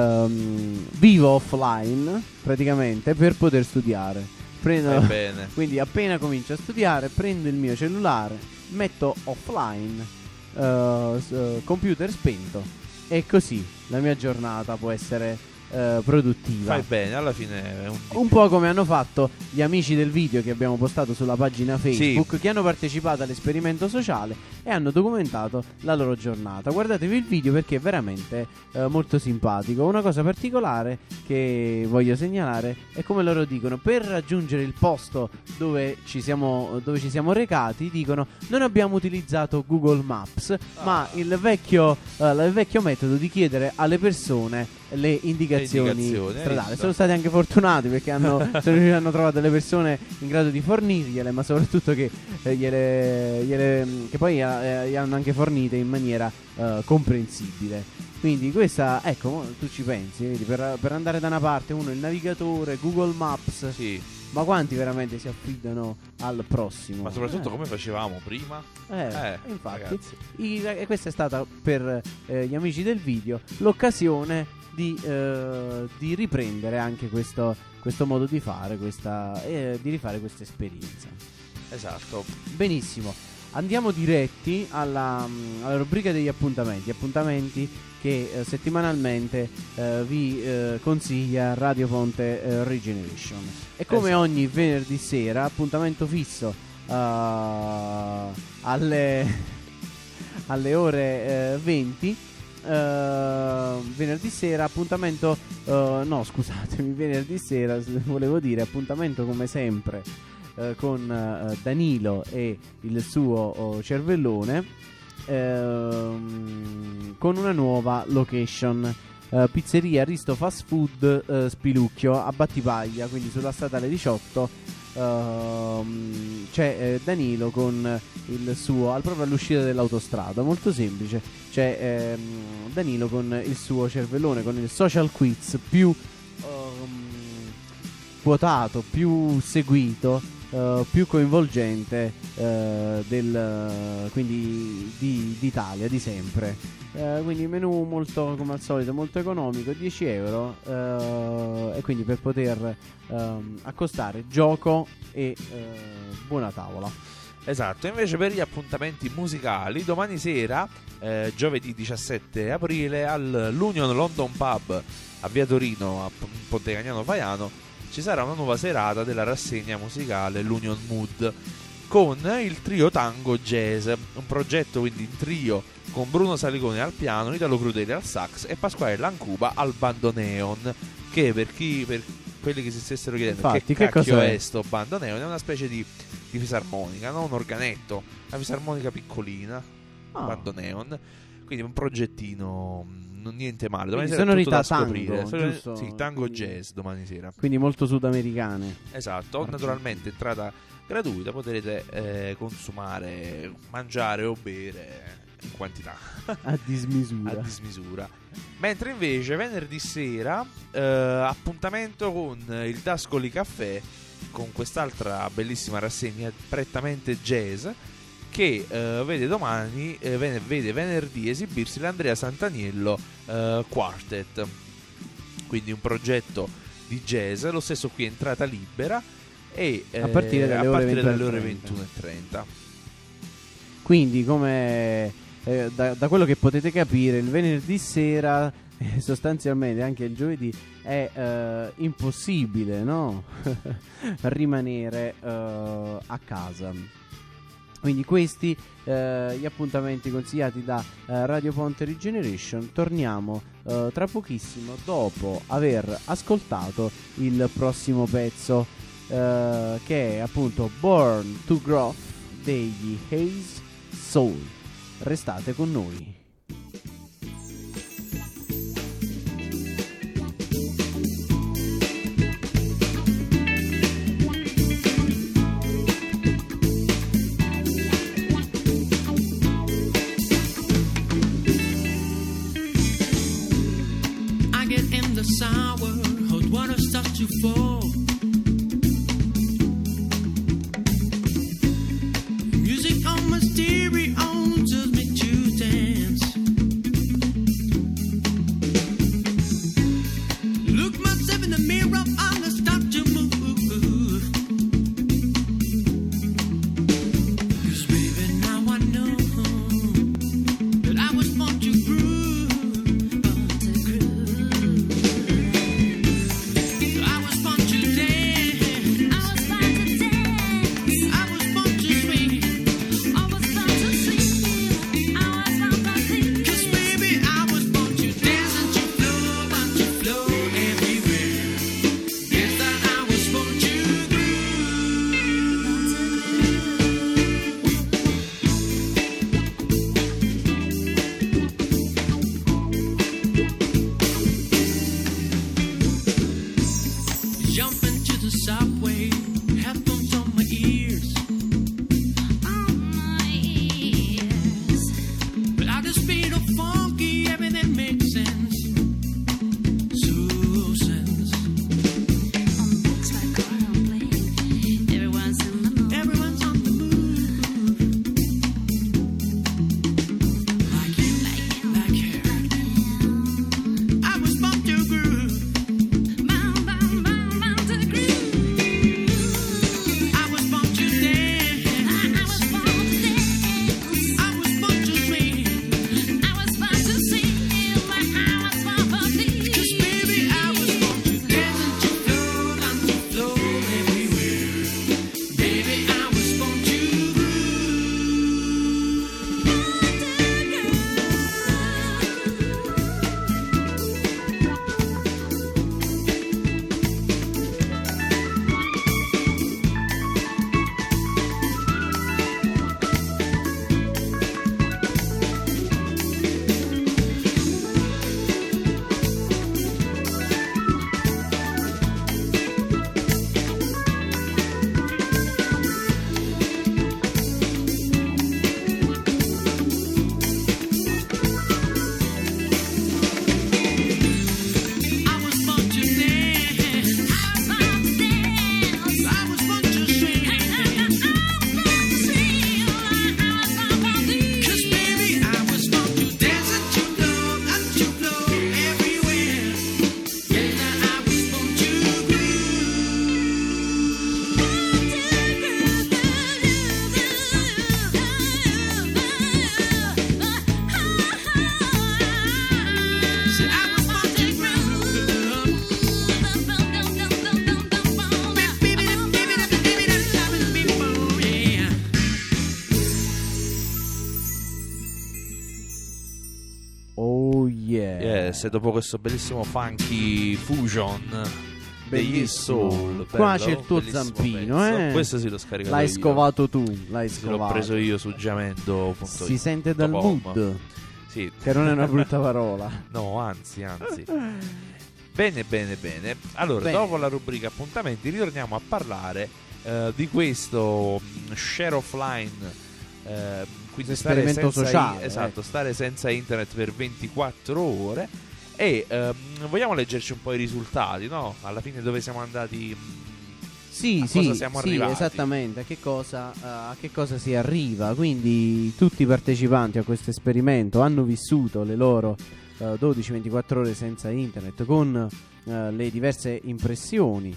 vivo offline praticamente per poter studiare. Fai bene. Quindi appena comincio a studiare prendo il mio cellulare, metto offline, computer spento, e così la mia giornata può essere produttiva. Fai bene, alla fine è un po' come hanno fatto gli amici del video che abbiamo postato sulla pagina Facebook, che hanno partecipato all'esperimento sociale e hanno documentato la loro giornata. Guardatevi il video perché è veramente molto simpatico. Una cosa particolare che voglio segnalare è come loro dicono: per raggiungere il posto dove ci siamo recati, dicono non abbiamo utilizzato Google Maps, ma il vecchio metodo di chiedere alle persone le indicazioni stradali. Sono stati anche fortunati perché hanno trovato delle persone in grado di fornirgliele, ma soprattutto che che poi gli hanno anche fornite in maniera comprensibile. Quindi questa, ecco, tu ci pensi, vedi, per andare da una parte uno il navigatore, Google Maps, ma quanti veramente si affidano al prossimo? Ma soprattutto come facevamo prima? Infatti e questa è stata per gli amici del video l'occasione di riprendere anche questo modo di fare, di rifare questa esperienza. Esatto. Benissimo. Andiamo diretti alla rubrica degli appuntamenti che settimanalmente vi consiglia Radio Ponte Regeneration. E come ogni venerdì sera, appuntamento fisso alle ore 20. Venerdì sera appuntamento venerdì sera volevo dire appuntamento come sempre con Danilo e il suo cervellone con una nuova location, pizzeria Risto Fast Food Spilucchio a Battipaglia, quindi sulla statale 18. C'è Danilo con il suo proprio all'uscita dell'autostrada, molto semplice. C'è Danilo con il suo cervellone, con il social quiz più quotato, più seguito, più coinvolgente quindi d'Italia, di sempre. Quindi menù molto, come al solito, molto economico, 10 euro, e quindi per poter accostare gioco e buona tavola. Esatto. Invece per gli appuntamenti musicali, domani sera, giovedì 17 aprile, all'Union London Pub a Via Torino, a Ponte Cagnano Faiano, ci sarà una nuova serata della rassegna musicale l'Union Mood con il trio Tango Jazz, un progetto quindi in trio con Bruno Salicone al piano, Italo Crudeli al sax e Pasquale Lancuba al bandoneon, che per quelli che si stessero chiedendo infatti, che cacchio cos'è? è sto bandoneon, è una specie di fisarmonica, no? Un organetto, una fisarmonica piccolina, bandoneon, quindi un progettino niente male. Domani sera è tutto da scoprire. Giusto? Sì, tango jazz domani sera. Quindi molto sudamericane. Esatto, naturalmente entrata gratuita, potrete consumare, mangiare o bere in quantità a dismisura. Mentre invece venerdì sera appuntamento con il Dascoli Caffè, con quest'altra bellissima rassegna prettamente jazz che vede domani vede venerdì esibirsi l'Andrea Santaniello Quartet, quindi un progetto di jazz, lo stesso qui entrata libera e a partire dalle ore 21:30. Quindi come da quello che potete capire, il venerdì sera sostanzialmente anche il giovedì è impossibile, no? rimanere a casa. Quindi questi gli appuntamenti consigliati da Radio Ponte Regeneration. Torniamo tra pochissimo dopo aver ascoltato il prossimo pezzo che è appunto Born to Grow degli Haze Soul. Restate con noi. Sour, hot water starts to fall. Music on my stereo tells me to dance. Oh yeah. Yes, e dopo questo bellissimo funky fusion degli Bellissimo. Soul, Qua bello, c'è il tuo bellissimo zampino, pezzo. Questo sì l'ho scaricato L'hai io. scovato tu, l'hai Sì, l'ho scovato. preso io su Giamendo.it. Si sente dal .com. mood. Sì. Che non è una brutta parola. No, anzi. Bene. Allora, Bene. dopo la rubrica appuntamenti ritorniamo a parlare di questo share offline, quindi stare Esperimento senza sociale, esatto, stare senza internet per 24 ore e vogliamo leggerci un po' i risultati, no? Alla fine dove siamo andati, Sì, a sì, cosa siamo sì, arrivati. esattamente. A che cosa si arriva? Quindi tutti i partecipanti a questo esperimento hanno vissuto le loro 12-24 ore senza internet con le diverse impressioni.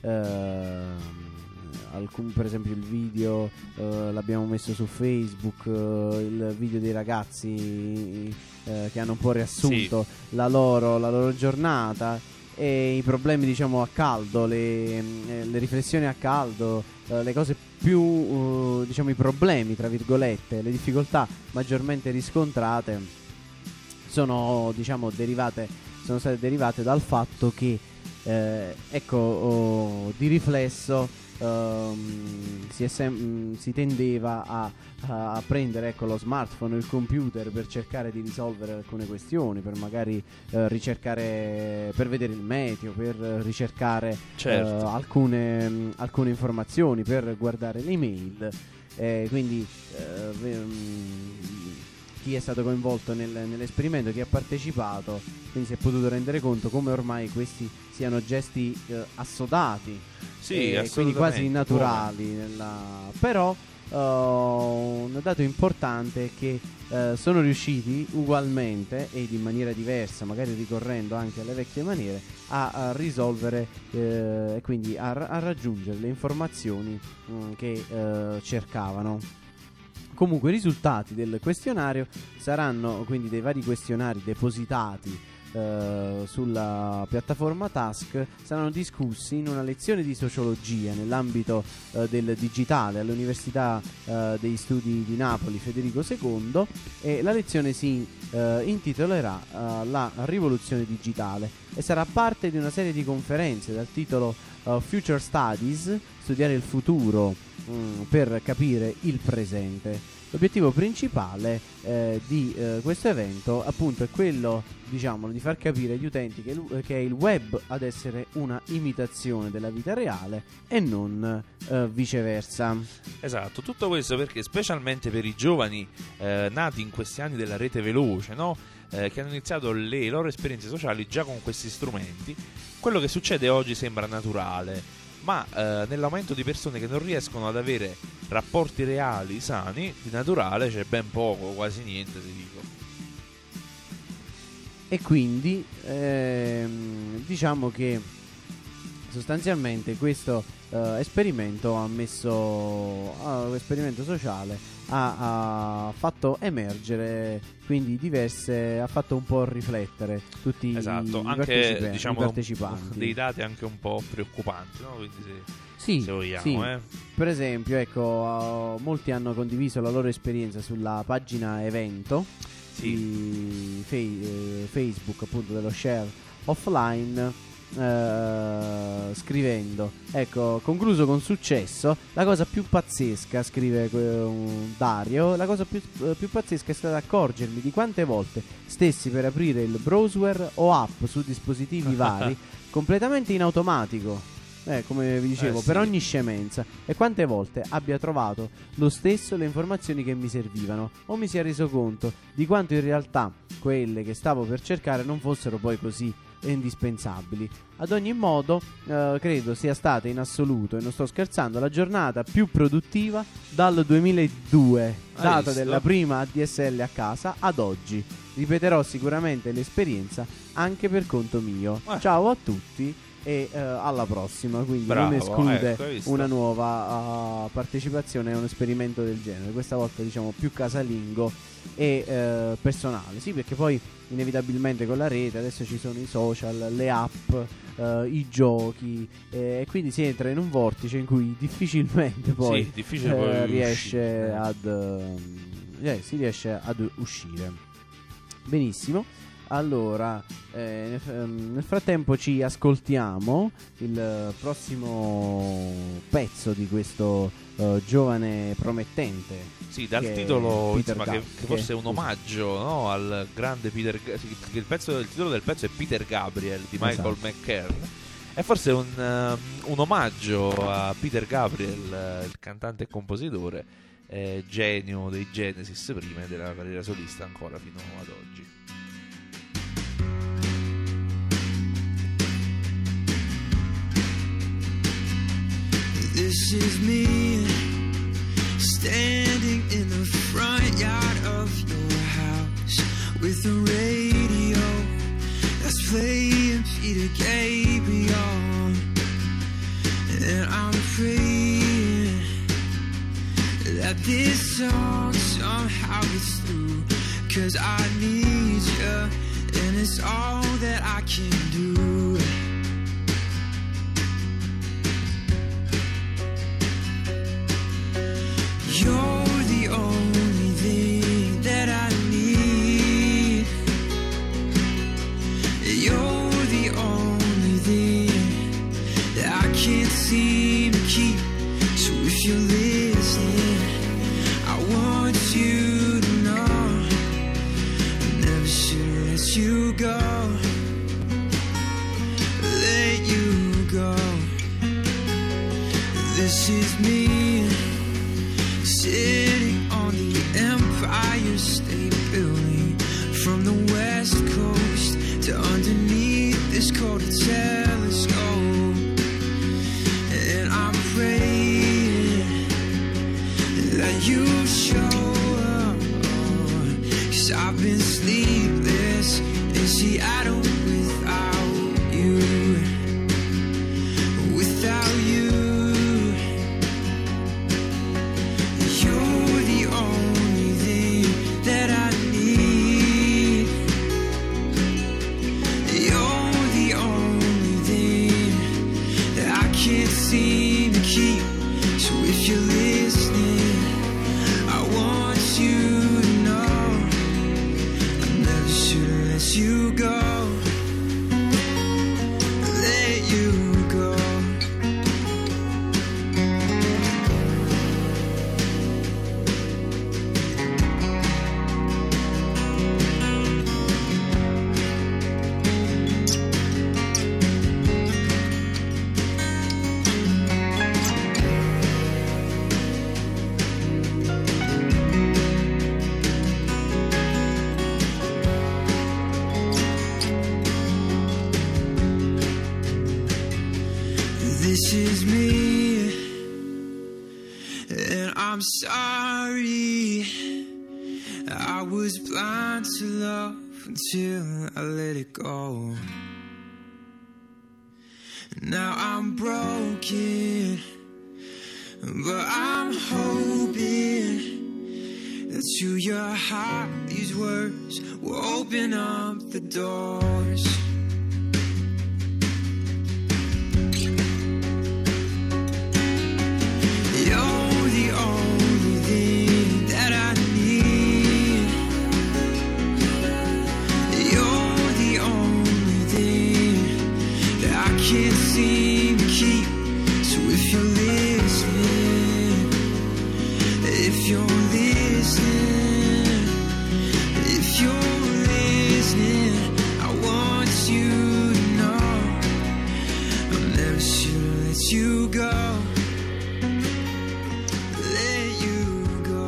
Per esempio il video l'abbiamo messo su Facebook, il video dei ragazzi che hanno un po' riassunto la loro giornata e i problemi, diciamo, a caldo, le riflessioni a caldo, le cose più diciamo, i problemi tra virgolette, le difficoltà maggiormente riscontrate sono, diciamo, sono state derivate dal fatto che di riflesso si tendeva a prendere, ecco, lo smartphone o il computer per cercare di risolvere alcune questioni, per magari ricercare, per vedere il meteo, per ricercare alcune informazioni, per guardare le email. Quindi chi è stato coinvolto nell'esperimento, chi ha partecipato, quindi si è potuto rendere conto come ormai questi siano gesti assodati, quindi quasi naturali. Però un dato importante è che sono riusciti ugualmente ed in maniera diversa, magari ricorrendo anche alle vecchie maniere, a risolvere e quindi a raggiungere le informazioni che cercavano. Comunque i risultati del questionario saranno, quindi dei vari questionari depositati sulla piattaforma Task, saranno discussi in una lezione di sociologia nell'ambito del digitale all'Università degli Studi di Napoli Federico II, e la lezione si intitolerà La rivoluzione digitale e sarà parte di una serie di conferenze dal titolo Future Studies, studiare il futuro per capire il presente. L'obiettivo principale di questo evento, appunto, è quello, diciamo, di far capire agli utenti che è il web ad essere una imitazione della vita reale e non viceversa. Esatto, tutto questo perché specialmente per i giovani nati in questi anni della rete veloce, no? Che hanno iniziato le loro esperienze sociali già con questi strumenti, quello che succede oggi sembra naturale, ma nell'aumento di persone che non riescono ad avere rapporti reali sani, di naturale c'è ben poco, quasi niente, ti dico. E quindi diciamo che sostanzialmente questo esperimento esperimento sociale ha fatto emergere, quindi ha fatto un po' riflettere tutti esatto, i anche, diciamo, i partecipanti. Dei dati anche un po' preoccupanti, no? Quindi se vogliamo, sì. Per esempio, ecco, molti hanno condiviso la loro esperienza sulla pagina evento di Facebook, appunto, dello share offline, scrivendo, ecco, concluso con successo, la cosa più pazzesca, scrive Dario, la cosa più pazzesca è stata accorgermi di quante volte stessi per aprire il browser o app su dispositivi vari completamente in automatico, come vi dicevo, per ogni scemenza, e quante volte abbia trovato lo stesso le informazioni che mi servivano, o mi sia reso conto di quanto in realtà quelle che stavo per cercare non fossero poi così indispensabili. Ad ogni modo, credo sia stata in assoluto, e non sto scherzando, la giornata più produttiva dal 2002, data della prima ADSL a casa, ad oggi. Ripeterò sicuramente l'esperienza anche per conto mio. Ciao a tutti e alla prossima. Quindi bravo, non esclude ecco, una nuova partecipazione a un esperimento del genere, questa volta, diciamo, più casalingo e personale. Sì, perché poi inevitabilmente con la rete adesso ci sono i social, le app, i giochi, e quindi si entra in un vortice in cui difficilmente poi si riesce ad uscire. Benissimo. Allora, nel frattempo ci ascoltiamo il prossimo pezzo di questo giovane promettente. Sì, dal che è titolo Peter insomma, che forse è un scusa. omaggio, no, al grande Peter il titolo del pezzo è Peter Gabriel di Michael Esatto. McKern. È forse un omaggio a Peter Gabriel, il cantante e compositore, genio dei Genesis prima e della carriera solista ancora fino ad oggi. This is me standing in the front yard of your house with a radio that's playing Peter Gabriel, and I'm praying that this song somehow gets through, 'cause I need you and it's all that I can do. You're the only thing that I need. You're the only thing that I can't seem to keep. So if you're listening, I want you to know I never should let you go. Let you go. This is me sitting on the Empire State Building, from the West Coast to underneath this cold telescope, and I'm praying that you show up, 'cause I've been sleepless in Seattle without you, without you. You're the only thing that I need. You're the only thing that I can't seem to keep. So if you're listening, I want you to know I never should let you go. Let you go. This is me, and I'm sorry. I was blind to love until I let it go. Now I'm broken, but I'm hoping that through your heart these words will open up the doors. You're the only thing that I need. You're the only thing that I can't seem to keep. So if you're listening, if you're listening, if you're listening, I want you to know I'm never should let you go. Let you go.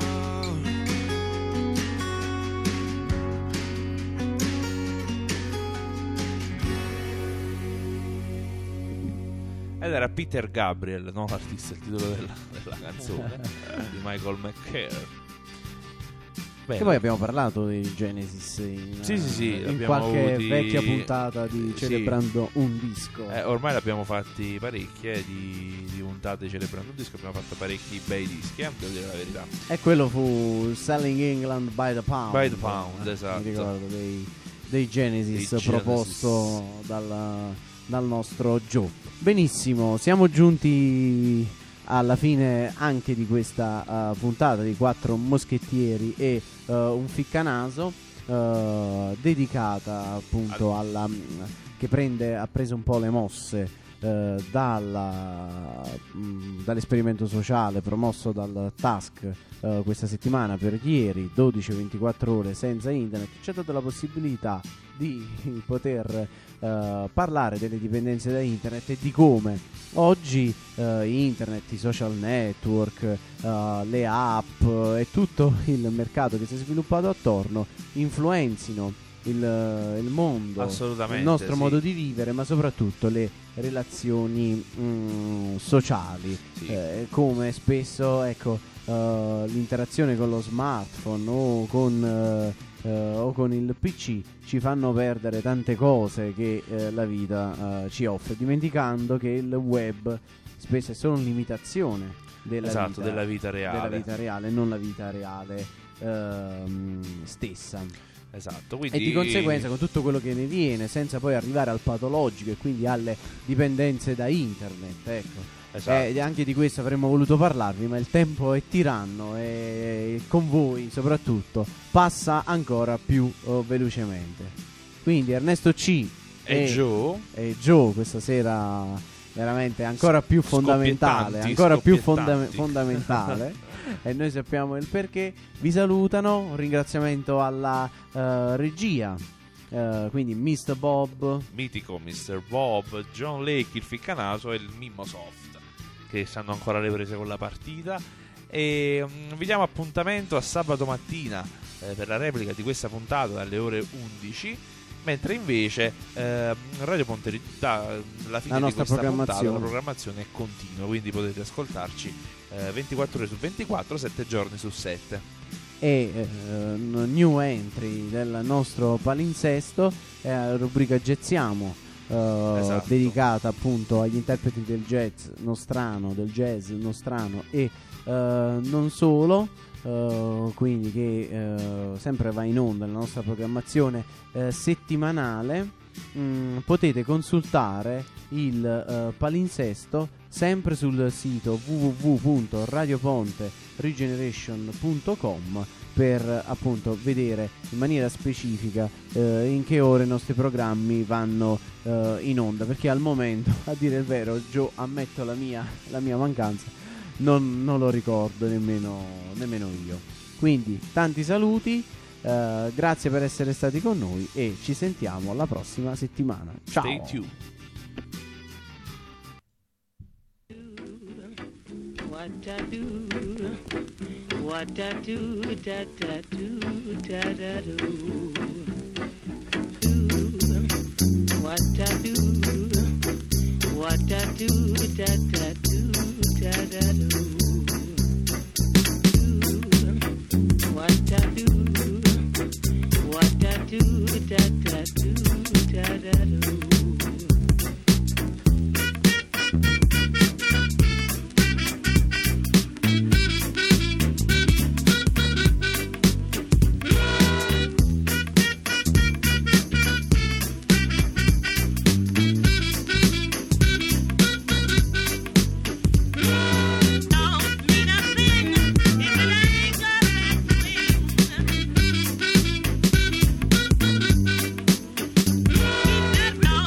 Ed era Peter Gabriel, no? L'artista, il titolo della canzone di Michael McKern. Bene. Che poi abbiamo parlato di Genesis Sì, in abbiamo qualche avuti- vecchia puntata di Sì. Celebrando un disco. Ormai l'abbiamo fatti parecchie di puntate celebrando un disco, abbiamo fatto parecchi bei dischi, devo dire la verità. E quello fu Selling England by the Pound. By the Pound, esatto. Mi ricordo dei Genesis, Dei Genesis. proposto dal nostro Joe. Benissimo, siamo giunti alla fine anche di questa puntata di Quattro Moschettieri e un ficcanaso. dedicata appunto alla che ha preso un po' le mosse dall'esperimento sociale promosso dal TASC questa settimana per ieri, 12-24 ore senza internet. C'è stata la possibilità di poter parlare delle dipendenze da internet e di come oggi internet, i social network, le app e tutto il mercato che si è sviluppato attorno influenzino il mondo, il nostro modo di vivere, ma soprattutto le relazioni sociali, come spesso l'interazione con lo smartphone o con il PC ci fanno perdere tante cose che la vita ci offre, dimenticando che il web spesso è solo un'imitazione della vita reale, non la vita reale stessa. Esatto, quindi... E di conseguenza con tutto quello che ne viene, senza poi arrivare al patologico e quindi alle dipendenze da internet, ecco. Esatto. Anche di questo avremmo voluto parlarvi, ma il tempo è tiranno e con voi soprattutto passa ancora più velocemente. Quindi Ernesto C e Joe questa sera veramente ancora più fondamentale, fondamentale. E noi sappiamo il perché. Vi salutano, un ringraziamento alla regia, quindi Mr. Bob, mitico Mr. Bob, John Lake, il Ficcanaso e il Mimmo Soft, che stanno ancora alle prese con la partita. E vi diamo appuntamento a sabato mattina per la replica di questa puntata dalle ore 11. Mentre invece Radio Ponte alla fine di questa puntata la programmazione è continua, quindi potete ascoltarci 24 ore su 24, 7 giorni su 7. E new entry del nostro palinsesto è la rubrica Jazziamo, esatto, dedicata appunto agli interpreti del jazz nostrano e non solo. Quindi che sempre va in onda nella nostra programmazione settimanale. Potete consultare il palinsesto sempre sul sito www.radioponteregeneration.com per appunto vedere in maniera specifica in che ore i nostri programmi vanno in onda, perché al momento, a dire il vero, Joe, ammetto la mia mancanza, non lo ricordo nemmeno io. Quindi tanti saluti, grazie per essere stati con noi e ci sentiamo la prossima settimana. Ciao. Stay tuned. What I do, da da do, da da do. What I do, da da do, da da do. What I do, da da do, da da do. That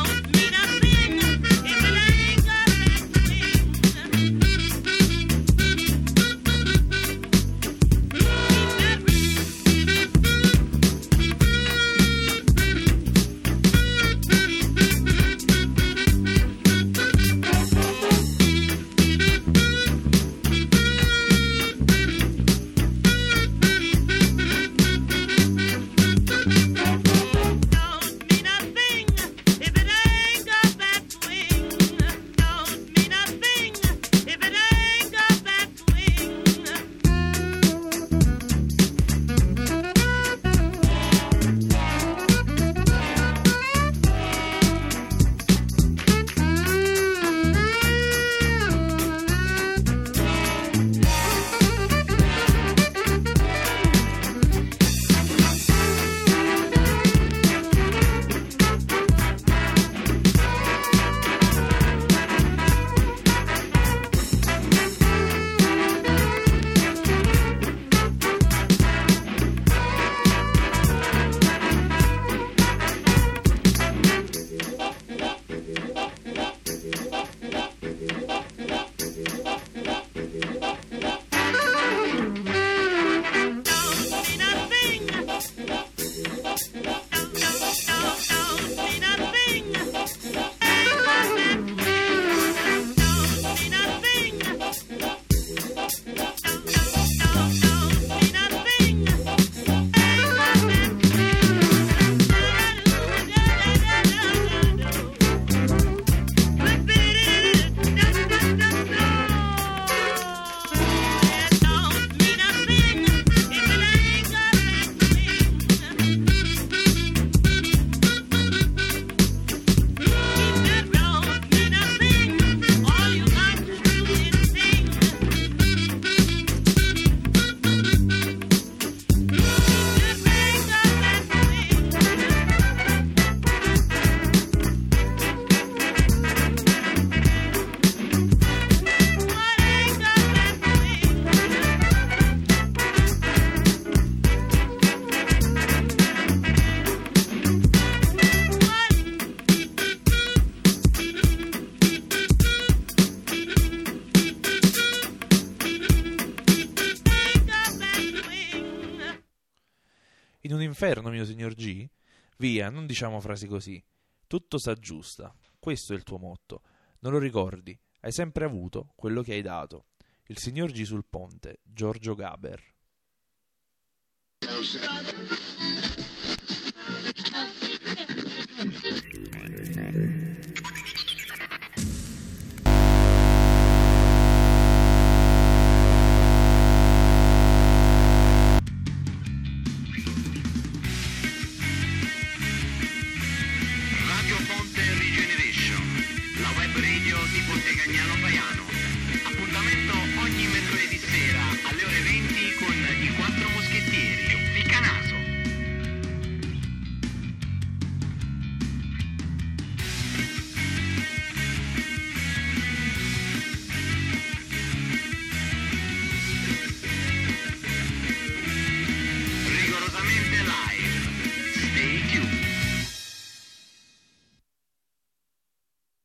all'inferno, mio signor G? Via, non diciamo frasi così. Tutto s'aggiusta. Questo è il tuo motto. Non lo ricordi? Hai sempre avuto quello che hai dato. Il signor G sul ponte, Giorgio Gaber.